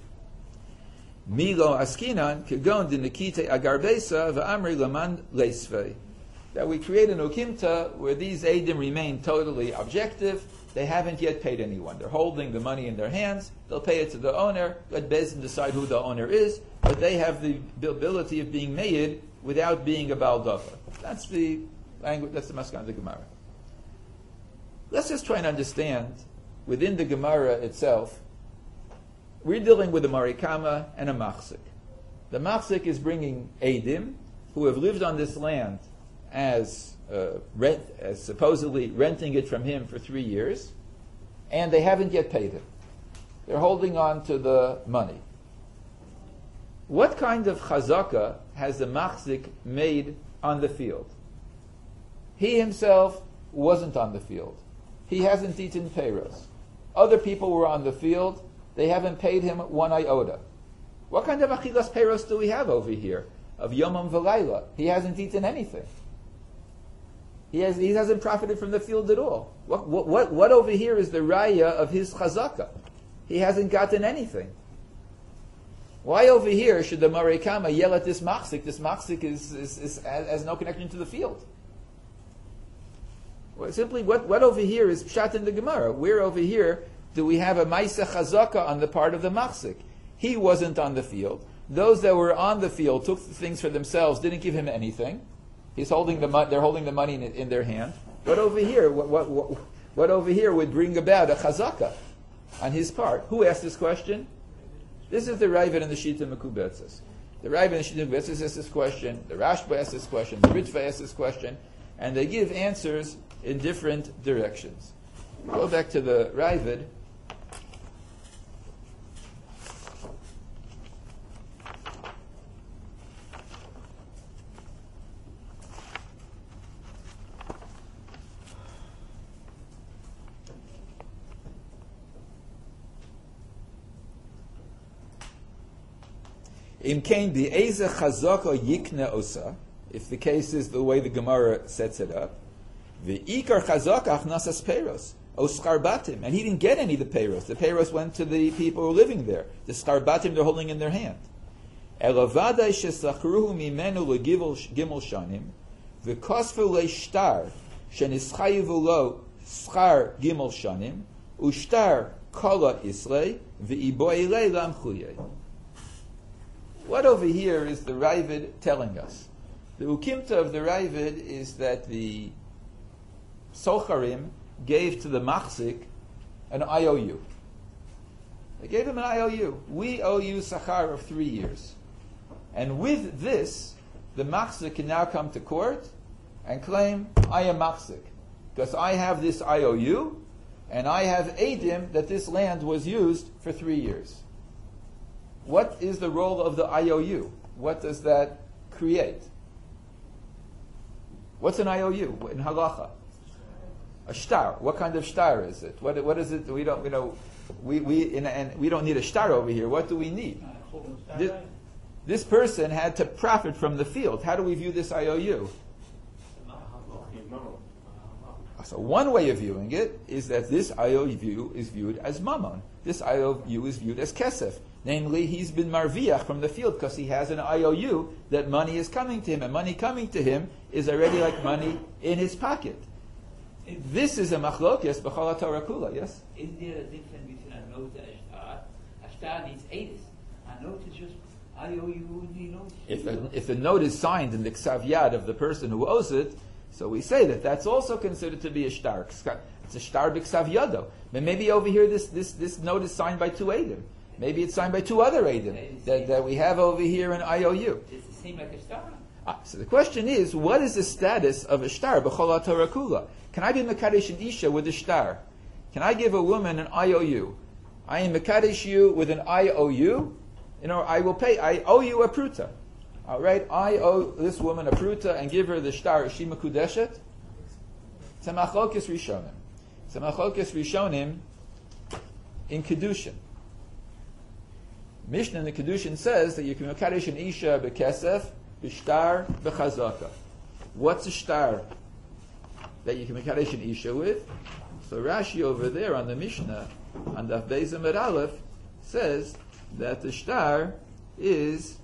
Milo askinan kegon dinikite agar beisa v'amri laman leisvei. That we create an ukimta where these Eidim remain totally objective. They haven't yet paid anyone. They're holding the money in their hands. They'll pay it to the owner. Let Bezdin decide who the owner is. But they have the ability of being made without being a Baal Davar. That's the language. That's the Maskan of the Gemara. Let's just try and understand within the Gemara itself. We're dealing with a Marikama and a Machzik. The Machzik is bringing Eidim who have lived on this land as supposedly renting it from him for 3 years, and they haven't yet paid him. They're holding on to the money. What kind of chazaka has the machzik made on the field? He himself wasn't on the field. He hasn't eaten peiros. Other people were on the field. They haven't paid him 1 iota. What kind of achilas peiros do we have over here? Of Yomam V'Layla. He hasn't eaten anything. He hasn't profited from the field at all. What over here is the raya of his chazaka? He hasn't gotten anything. Why over here should the Marikama yell at this machzik? This machzik has no connection to the field. Well, simply, what over here is pshat in the Gemara? Where over here do we have a ma'aseh chazaka on the part of the machzik? He wasn't on the field. Those that were on the field took the things for themselves, didn't give him anything. He's holding they're holding the money in their hand. What over here? What over here would bring about a chazaka on his part? Who asked this question? This is the Ravid and the Shita Mekubetzes. The Ravid and the Shita Mekubetzes asked this question. The Rashba asked this question. The Ritva asked this question, and they give answers in different directions. Go back to the Ravid. Im kain bi eze chazaka yikne osa, if the case is the way the Gemara sets it up, the ikar chazaka achnasas peiros, o skarbatim, and he didn't get any of the peiros. The peiros went to the people who were living there. The skarbatim they're holding in their hand. Elavadai shesachruhu mimenu legimel shanim, v'kosfu leishtar shenischayivu lo schar gimel shanim, ushtar kala islay v'iboilei lamchuyei. What over here is the Ravid telling us? The ukimta of the Ravid is that the Socharim gave to the Machzik an IOU. They gave him an IOU. We owe you Sachar of 3 years. And with this, the Machzik can now come to court and claim, I am Machzik. Because I have this IOU, and I have Eidim that this land was used for 3 years. What is the role of the IOU? What does that create? What's an IOU in halacha? A shtar. What kind of shtar is it? What is it? We don't need a shtar over here. What do we need? This person had to profit from the field. How do we view this IOU? So one way of viewing it is that this IOU is viewed as mammon. This IOU is viewed as kesef. Namely, he's been marviach from the field because he has an IOU that money is coming to him, and money coming to him is already like money in his pocket. This is a machlokes b'chol haTorah kula, yes? Is there a difference between a note and a shtar? A shtar needs edis. A note is just IOU, you know. If the note is signed in the ksav yad of the person who owes it, so we say that that's also considered to be a shtar. It's a shtar b'ksav yado. But maybe over here this note is signed by 2 Eidim. Maybe it's signed by 2 other Eidim that we have over here in IOU. Does it seem like a shtar? So the question is, what is the status of a shtar b'chol haTorah kula? Can I be mekadesh an isha with a shtar? Can I give a woman an IOU? I am mekadesh you with an IOU. I owe you a pruta. All right, I owe this woman a pruta and give her the shtar. Is she mekudeshet? It's a machlokes rishonim. It's a machlokes rishonim in kedushin. Mishnah in the kedushin says that you can mekadesh an isha bekesef, b'shtar, b'chazaka. What's a shtar that you can mekadesh an isha with? So Rashi over there on the Mishnah, on Daf Beis Amud Aleph, says that the shtar is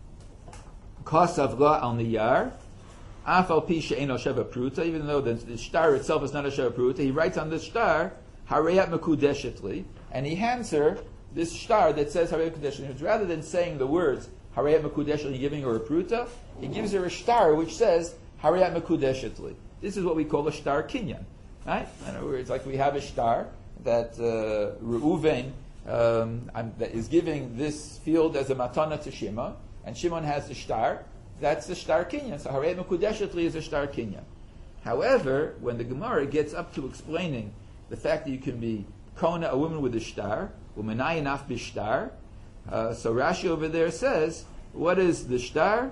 kosav la al niyar, af al pi she'eno sheva pruta, even though the shtar itself is not a sheva pruta, he writes on the shtar, hareyat mekudeshetli, and he hands her this shtar that says hareyat mekudeshetli. Rather than saying the words hareyat mekudeshetli, giving her a pruta, he gives her a shtar which says hareyat mekudeshetli. This is what we call a shtar kinyan. Right? In other words, like we have a shtar that Reuven that is giving this field as a matana to Shimon, and Shimon has the shtar. That's the shtar kinyan. So harei mekudeshetli is a shtar kinyan. However, when the Gemara gets up to explaining the fact that you can be kona a woman with a shtar, u'menayin af b'shtar, so Rashi over there says, what is the shtar?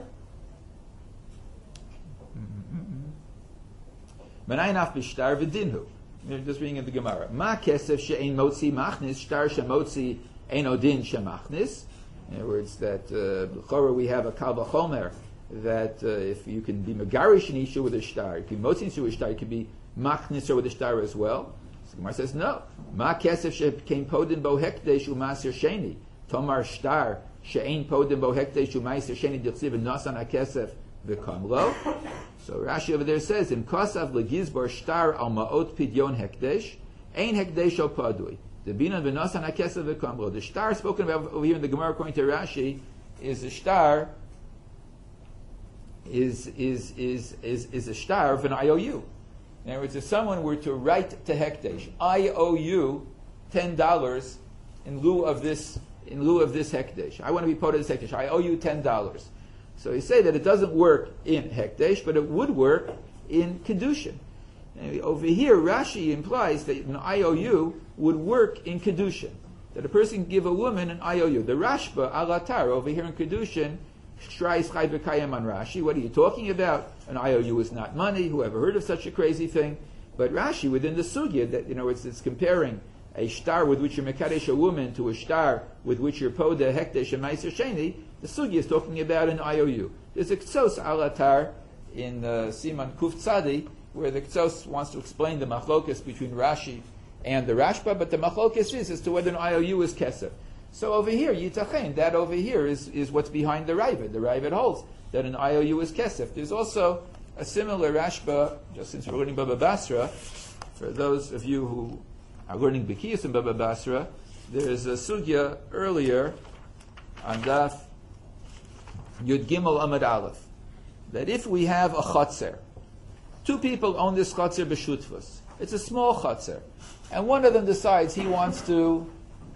Menayin af b'shtar v'dinhu. Just reading in the Gemara. Ma kesef she'ein motzi machnis, shtar she'motzi ein odin she'machnis. In other words, that we have a kal v'chomer that if you can be megarish an isha with a shtar, if you motzi isha with a shtar, you can be machnis her with a shtar as well. So the Gemara says no. Ma kesef she'kein podin bo hekdesh u'masir sheni. Tomar shtar she'ein podin bo hekdesh u'masir sheni dichsiv nasan hakesef v'kamlo. So Rashi over there says, "In kosav legizbar shtar al ma'ot pidyon hekdesh, ein hekdesh al padui. The binan v'nasan hakesav v'kamro." The shtar spoken about over here in the Gemara, according to Rashi, is a shtar. Is a shtar of an IOU. In other words, if someone were to write to hekdesh, "I owe you $10 in lieu of this hekdesh. I want to be part of this hekdesh. I owe you $10." So you say that it doesn't work in hekdesh, but it would work in kedushin. And over here, Rashi implies that an IOU would work in kedushin. That a person can give a woman an IOU. The Rashba alatar over here in kedushin, Shrais Chai B'Kayim on Rashi. What are you talking about? An IOU is not money. Who ever heard of such a crazy thing? But Rashi within the sugya, that it's comparing a shtar with which you're mekadesh a woman to a shtar with which you're poda hekdesh and meiser sheni. The sugya is talking about an IOU. There's a ksos alatar in Siman Kuf Tzadi where the ksos wants to explain the machlokas between Rashi and the Rashba, but the machlokas is as to whether an IOU is kesef. So over here, Yitachen, that over here is what's behind the Ravid. The Ravid holds that an IOU is kesef. There's also a similar Rashba, just since we're learning Baba Basra, for those of you who are learning B'kiyas in Baba Basra, there's a sugya earlier on Daf Yud Gimel Amud Aleph, that if we have a chatzer, two people own this chatzer b'shutfus. It's a small chatzer, and one of them decides he wants to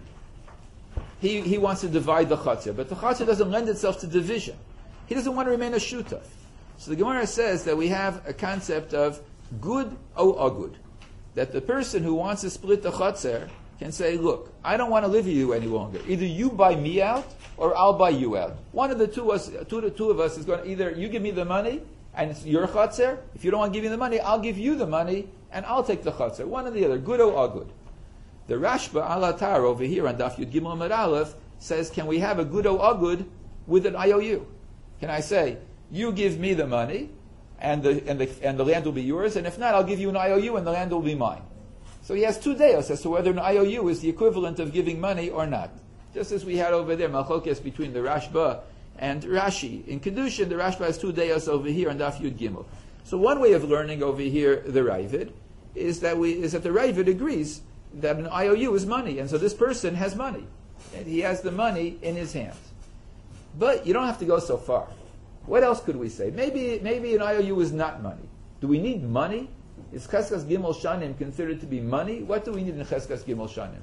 divide the chatzer, but the chatzer doesn't lend itself to division. He doesn't want to remain a shutaf. So the Gemara says that we have a concept of good o agud, that the person who wants to split the chatzer can say, "Look, I don't want to live with you any longer. Either you buy me out, or I'll buy you out. One of the two of us is going to either you give me the money and it's your chatzer. If you don't want to give me the money, I'll give you the money and I'll take the chatzer. One or the other, good or agud." The Rashba alatar over here on Daf Yud Gimel Amud Aleph says, "Can we have a good or agud with an IOU? Can I say you give me the money and the land will be yours, and if not, I'll give you an IOU and the land will be mine?" So he has two deos as to whether an IOU is the equivalent of giving money or not. Just as we had over there, machlokes between the Rashba and Rashi. In Kedushin, the Rashba has two deos over here on Daf Yud Gimel. So one way of learning over here the Ravid is that the Ravid agrees that an IOU is money, and so this person has money, and he has the money in his hands. But you don't have to go so far. What else could we say? Maybe an IOU is not money. Do we need money? Is Cheskas Gimel Shanim considered to be money? What do we need in Cheskas Gimel Shanim?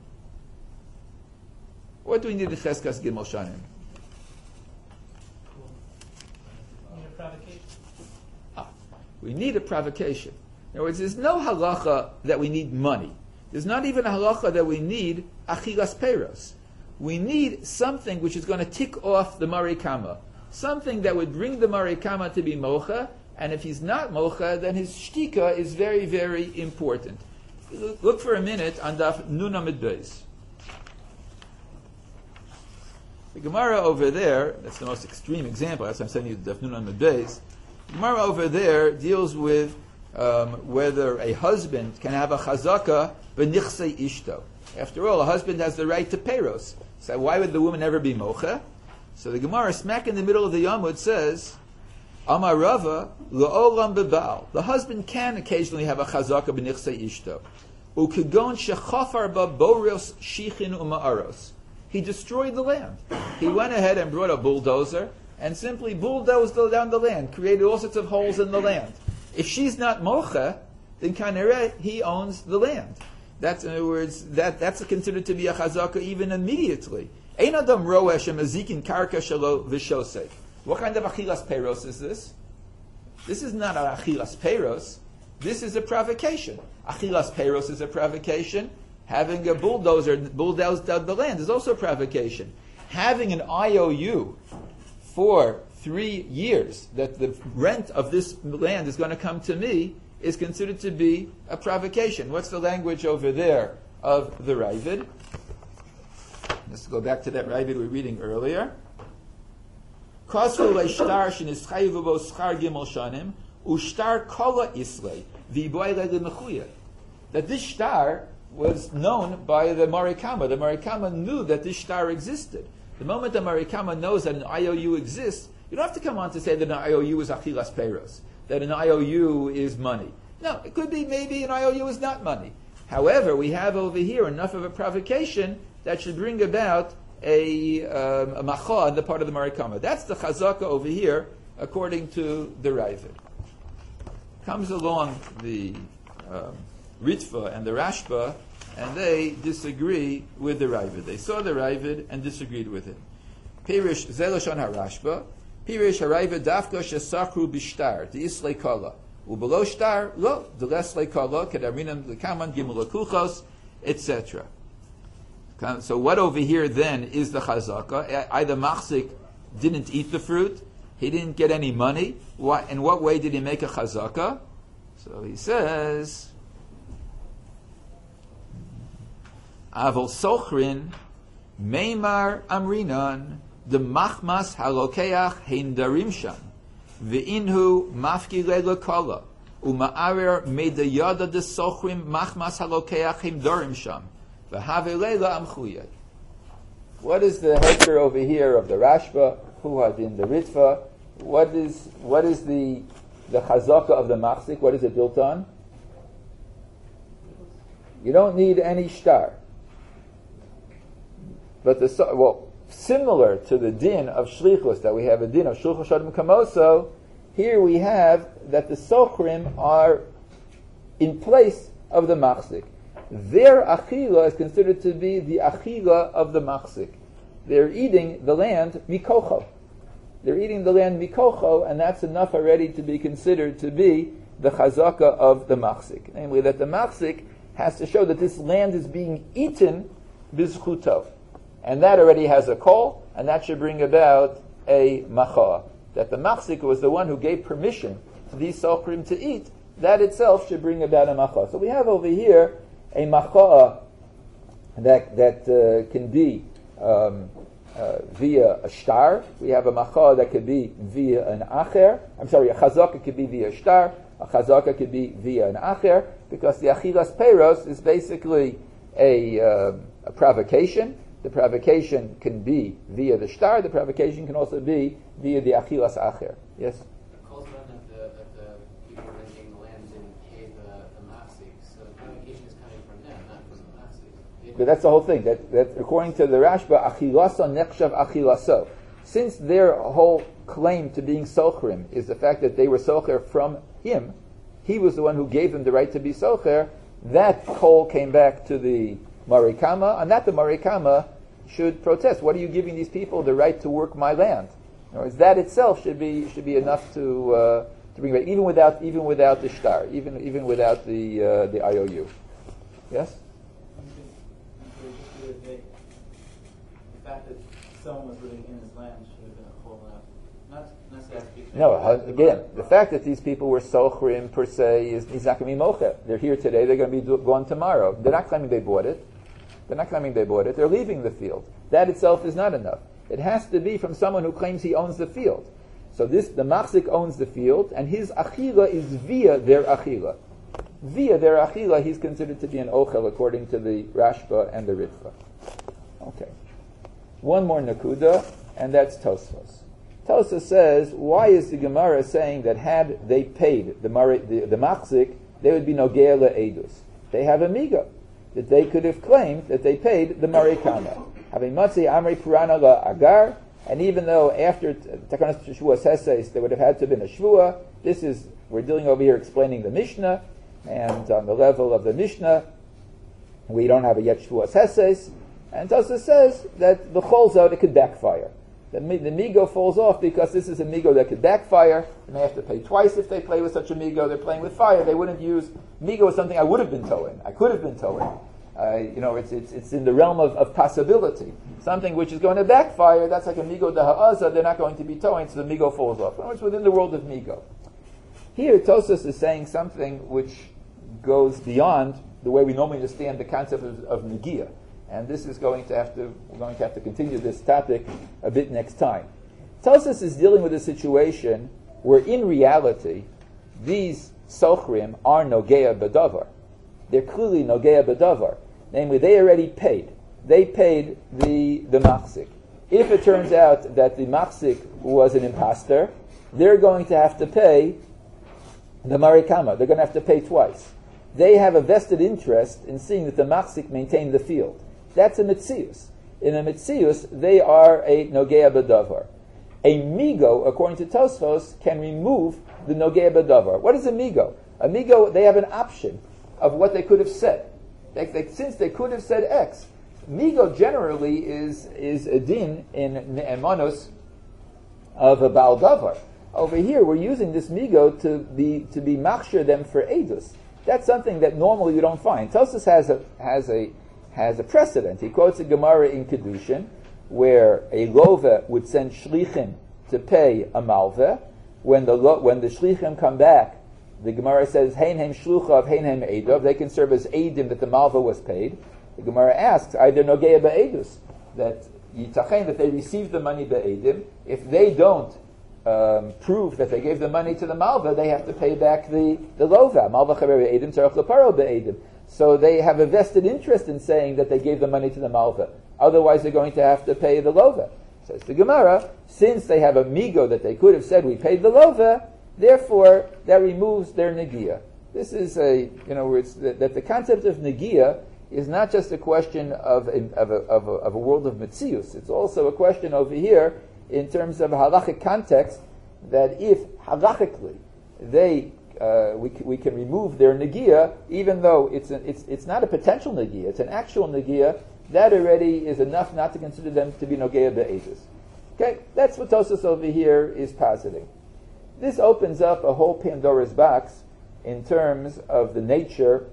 What do we need in Cheskas Gimel Shanim? We need a provocation. In other words, there's no halacha that we need money. There's not even a halacha that we need achilas peiros. We need something which is going to tick off the marikama. Something that would bring the marikama to be mocha, and if he's not mocha, then his shtika is very, very important. Look for a minute on Daf Nun Amud Beis. The Gemara over there, that's the most extreme example, that's why I'm sending you Daf Nun Amud Beis. The Gemara over there deals with whether a husband can have a chazaka b'nichsei ishto. After all, a husband has the right to peiros. So why would the woman ever be mocha? So the Gemara, smack in the middle of the Yamud, says, Amar Rava la'olam bebal. The husband can occasionally have a chazaka b'nichsei ishto. Ukegon shechafar ba boros shichin uma'aros. He destroyed the land. He went ahead and brought a bulldozer and simply bulldozed down the land, created all sorts of holes in the land. If she's not mocha, then kanere he owns the land. That's, in other words, that's considered to be a chazaka even immediately. Ein adam roeh shemazikin karka shelo v'shosek. What kind of achilas peiros is this? This is not an achilas peiros. This is a provocation. Achilas peiros is a provocation. Having a bulldozer bulldoze down the land is also a provocation. Having an IOU for 3 years that the rent of this land is going to come to me is considered to be a provocation. What's the language over there of the Ravid? Let's go back to that Ravid we were reading earlier. That this shtar was known by the Marikama. The Marikama knew that this shtar existed. The moment the Marikama knows that an IOU exists, you don't have to come on to say that an IOU is achilas peiros. that an IOU is money. No, it could be maybe an IOU is not money. However, we have over here enough of a provocation that should bring about a macha on the part of the Marikama. That's the chazaka over here, according to the Ravid. Comes along the Ritva and the Rashba, and they disagree with the Ravid. They saw the Ravid and disagreed with him. Pirish Zeloshon HaRashba, Pirish HaRavid Dafka Shesachru Bishtar, the Islay Kala. Ubelow Shtar, Lo, the Leslay Kala, Kedarinan Lekaman, Gimel Akuchos, etc. So what over here then is the chazaka? Either Machzik didn't eat the fruit, he didn't get any money. In what way did he make a chazaka? So he says, Avol Sochrin, Meimar Amrinan, the Machmas Halokeach Heindarim Sham, Ve'inhu Mafki Leila Kala, Uma'arer Medayada de Sochrim Machmas Halokeach Heindarim Sham. What is the heter over here of the Rashba? Who had in the Ritva? What is the chazaka of the Machzik? What is it built on? You don't need any shtar. But similar to the din of shlichus, that we have a din of shulchos shadim kamoso, here we have that the sochrim are in place of the Machzik. Their achila is considered to be the achila of the machzik. They're eating the land mikocho. They're eating the land mikocho, and that's enough already to be considered to be the chazaka of the machzik. Namely, that the machzik has to show that this land is being eaten bizchuto. And that already has a call, and that should bring about a macha. That the machzik was the one who gave permission to these sochrim to eat, that itself should bring about a macha. So we have over here a macha'a that can be via a shtar. We have a macha'a that could be via an acher. A chazaka could be via a shtar. A chazaka could be via an acher, because the achilas peiros is basically a provocation. The provocation can be via the shtar. The provocation can also be via the achilas acher. Yes? But that's the whole thing. That according to the Rashba, achilasa nechshav achilaso. Since their whole claim to being sochrim is the fact that they were socher from him, he was the one who gave them the right to be socher. That call came back to the Marikama, and that the Marikama should protest. What are you giving these people the right to work my land? In other words, that itself should be enough to bring back, even without the shtar, even without the IOU. Yes. The fact that someone was living in his land should have been a whole lot. Not necessarily. No, again, the fact that these people were sochrim per se is not going to be mocha. They're here today, they're going to be gone tomorrow. They're not claiming they bought it. They're leaving the field. That itself is not enough. It has to be from someone who claims he owns the field. So the machzik owns the field, and his achila is via their achila. Via their achila, he's considered to be an ochel according to the Rashba and the Ritva. Okay. One more nakuda, and that's Tosfos. Tosfos says, why is the Gemara saying that had they paid the machzik, they would be nogea le'edus? They have a miga, that they could have claimed that they paid the marikama. Having matzi amri purana la agar, and even though after Takanas Shvuas Heses there would have had to have been a Shvua, we're dealing over here explaining the Mishnah, and on the level of the Mishnah, we don't have a yet Shvuas Heses, and Tosfos says that the cholzot, it could backfire. The migo falls off because this is a migo that could backfire. They may have to pay twice if they play with such a migo. They're playing with fire. They wouldn't use migo as something I would have been towing. I could have been towing. It's in the realm of possibility. Something which is going to backfire, that's like a migo de ha'aza, they're not going to be towing, so the migo falls off. It's within the world of migo. Here, Tosfos is saying something which goes beyond the way we normally understand the concept of negia. And this is we're going to have to continue this topic a bit next time. Tosfos is dealing with a situation where in reality, these sochrim are nogea b'davar. They're clearly nogea b'davar. Namely, they already paid. They paid the machzik. If it turns out that the machzik was an imposter, they're going to have to pay the Marikama. They're going to have to pay twice. They have a vested interest in seeing that the Machzik maintain the field. That's a Metzius. In a Metzius, they are a Nogea B'davar. A Migo, according to Tosfos, can remove the Nogea B'davar. What is a Migo? A Migo, they have an option of what they could have said. Since they could have said X, Migo generally is a din in Ne'emanos of a Baal Davar. Over here, we're using this Migo to be machshir them for Edus. That's something that normally you don't find. Tosfos has a precedent. He quotes a Gemara in Kedushin, where a lova would send shlichim to pay a malveh. When the shlichim come back, the Gemara says, Hein hem shluchav, hein hem edov. They can serve as eidim that the malveh was paid. The Gemara asks, either nogea ba'edus, that yitachen, that they received the money ba'edim. If they don't prove that they gave the money to the malveh, they have to pay back the lova. Malveh chaber ba'edim, tzarech leparo ba'edim. So they have a vested interest in saying that they gave the money to the malveh. Otherwise, they're going to have to pay the lova. Says the Gemara, since they have a migo that they could have said, we paid the lova, therefore, that removes their negia. This is that the concept of negia is not just a question of a world of metzius. It's also a question over here in terms of halachic context, that if halachically we can remove their negia, even though it's not a potential negia, it's an actual negia, that already is enough not to consider them to be nogea be'edus. Okay, that's what Tosfos over here is positing. This opens up a whole Pandora's box in terms of the nature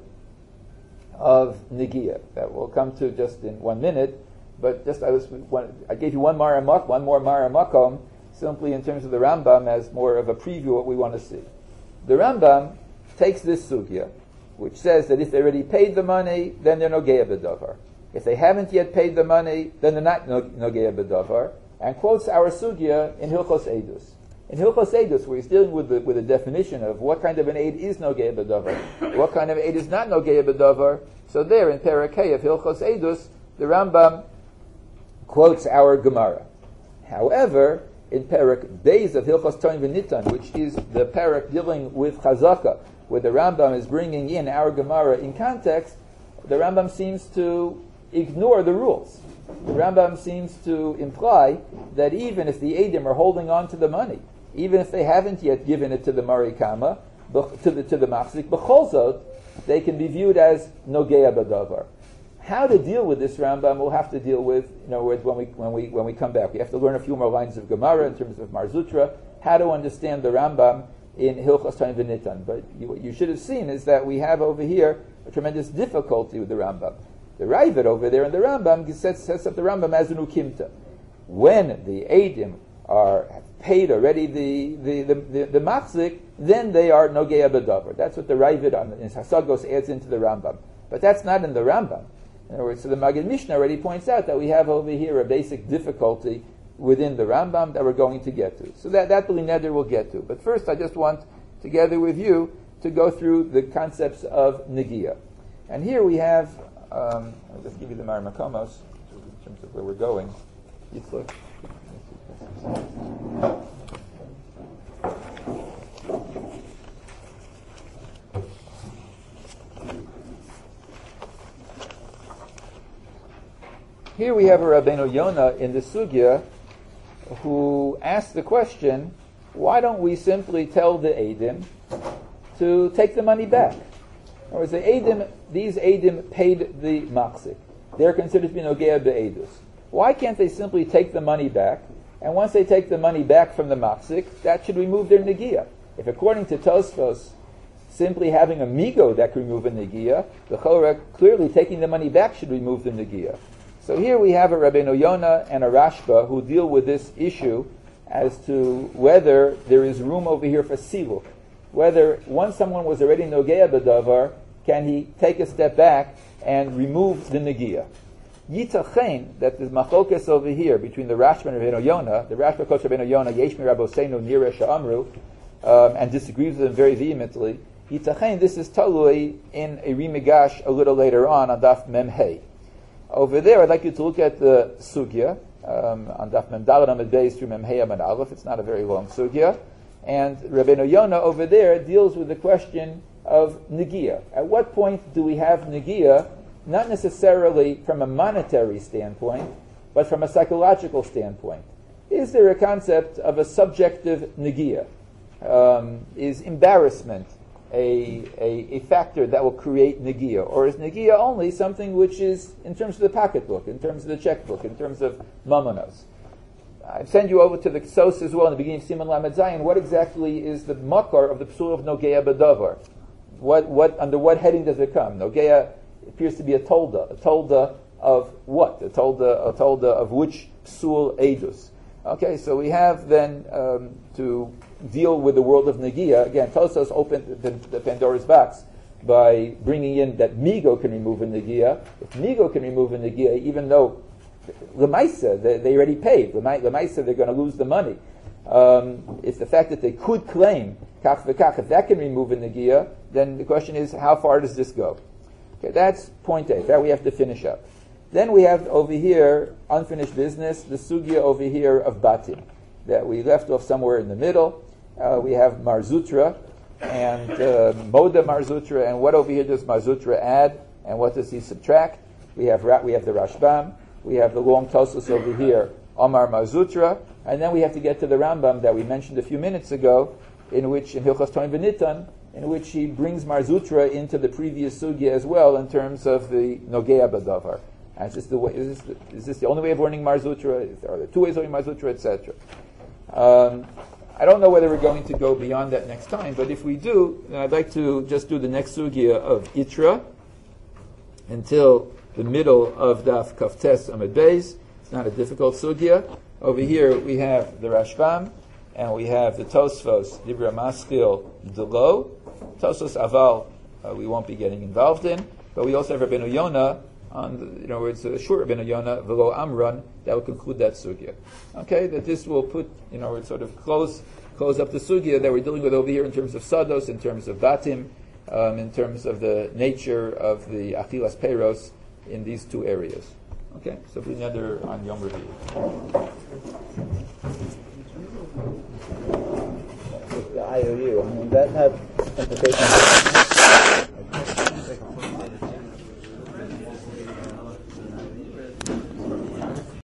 of negia that we'll come to just in 1 minute. But I gave you one more Mara Makom, simply in terms of the Rambam as more of a preview of what we want to see. The Rambam takes this sugya, which says that if they already paid the money, then they're nogea b'davar. If they haven't yet paid the money, then they're not nogea b'davar, and quotes our sugya in Hilchos Eidus. In Hilchos Eidus, where he's dealing with the definition of what kind of an aid is nogea b'davar, what kind of aid is not nogea b'davar. So there, in Perek Hey of Hilchos Eidus, the Rambam quotes our Gemara. However, in Perek Beis of Hilchos Toin V'Nitan, which is the Perek dealing with Chazaka, where the Rambam is bringing in our Gemara in context, the Rambam seems to ignore the rules. The Rambam seems to imply that even if the Eidim are holding on to the money, even if they haven't yet given it to the Marikama, to the Machzik, B'cholzot, they can be viewed as Nogea B'davar. How to deal with this Rambam, we'll have to deal with, in other words, when we come back. We have to learn a few more lines of Gemara in terms of Marzutra, how to understand the Rambam in Hilchos Toin V'Nitan. But what you should have seen is that we have over here a tremendous difficulty with the Rambam. The Ravid over there in the Rambam sets up the Rambam as an ukimta. When the Eidim have paid already the Machzik, then they are Nogea B'davar. That's what the Ravid in Hasagos adds into the Rambam. But that's not in the Rambam. In other words, so the Maggid Mishnah already points out that we have over here a basic difficulty within the Rambam that we're going to get to. So that B'li Neder we'll get to. But first I just want, together with you, to go through the concepts of Negia. And here we have, I'll just give you the Mar Makomos in terms of where we're going. Yitzchak. Here we have a Rabbeinu Yonah in the Sugya who asks the question, why don't we simply tell the Eidim to take the money back? In other words, these Eidim paid the Machzik. They're considered to be Nogea Be'edus. Why can't they simply take the money back? And once they take the money back from the Machzik, that should remove their Negia. If according to Tosfos, simply having a Migo that can remove a Negia, the Chorah clearly taking the money back should remove the Negia. So here we have a Rabbeinu Yonah and a Rashba who deal with this issue as to whether there is room over here for siluk. Whether once someone was already Nogea B'davar, can he take a step back and remove the Negia? Yitachen, that there's machlokas over here between the Rashba and Rabbeinu Yonah. The Rashba quotes Rabbeinu Yonah, Yesh mi Rabboseinu nireh she'amru, and disagrees with him very vehemently. Yitachen, this is talui in a rimigash a little later on Daf Mem Hey. Over there, I'd like you to look at the sugya on Daf Mem Daled Amud Beis through Mem Hey Amud Aleph. It's not a very long sugya, And Rabbeinu Yonah over there deals with the question of negia. At what point do we have negia, not necessarily from a monetary standpoint, but from a psychological standpoint? Is there a concept of a subjective negia? Is embarrassment a factor that will create negia? Or is negia only something which is in terms of the pocketbook, in terms of the checkbook, in terms of mamonos? I send you over to the Ksos as well in the beginning of Siman Lamed Zayin. What exactly is the makar of the psul of Nogea B'davar? What under what heading does it come? Nogea appears to be a tolda of what? A tolda of which psul edus? Okay, so we have then to deal with the world of Negia. Again, Tosos opened the Pandora's box by bringing in that Migo can remove a Negia. If Migo can remove a Negia, even though Lemaisa, they already paid. Lemaisa, they're going to lose the money. It's the fact that they could claim Kach v'Kach. If that can remove a Negia, then the question is, how far does this go? Okay, that's point A. That we have to finish up. Then we have over here, unfinished business, the sugya over here of Batim, that we left off somewhere in the middle. We have Marzutra and Moda Marzutra, and what over here does Marzutra add, and what does he subtract? We have the Rashbam, we have the long Tosos over here, Omar Marzutra, and then we have to get to the Rambam that we mentioned a few minutes ago, in Hilchos Toim V'Nitan, in which he brings Marzutra into the previous sugya as well in terms of the Nogea B'davar. Is this the only way of learning Marzutra? Are there two ways of learning Marzutra, etc.? I don't know whether we're going to go beyond that next time, but if we do, then I'd like to just do the next sugya of Itra until the middle of Daf Kaftes Amud Beis. It's not a difficult sugya. Over here we have the Rashbam, and we have the Tosfos, Dibra Maskil, Delo. Tosfos Aval, we won't be getting involved in, but we also have Rabbeinu Yonah, where it's a short Rabbeinu Yonah, Velo Amran, that will conclude that sugya. Okay, that this will put, it's sort of close up the sugya that we're dealing with over here in terms of Sados, in terms of Batim, in terms of the nature of the Achilas Peiros in these two areas. Okay, so bring another on Yom Revi'ah. The IOU, that have implications.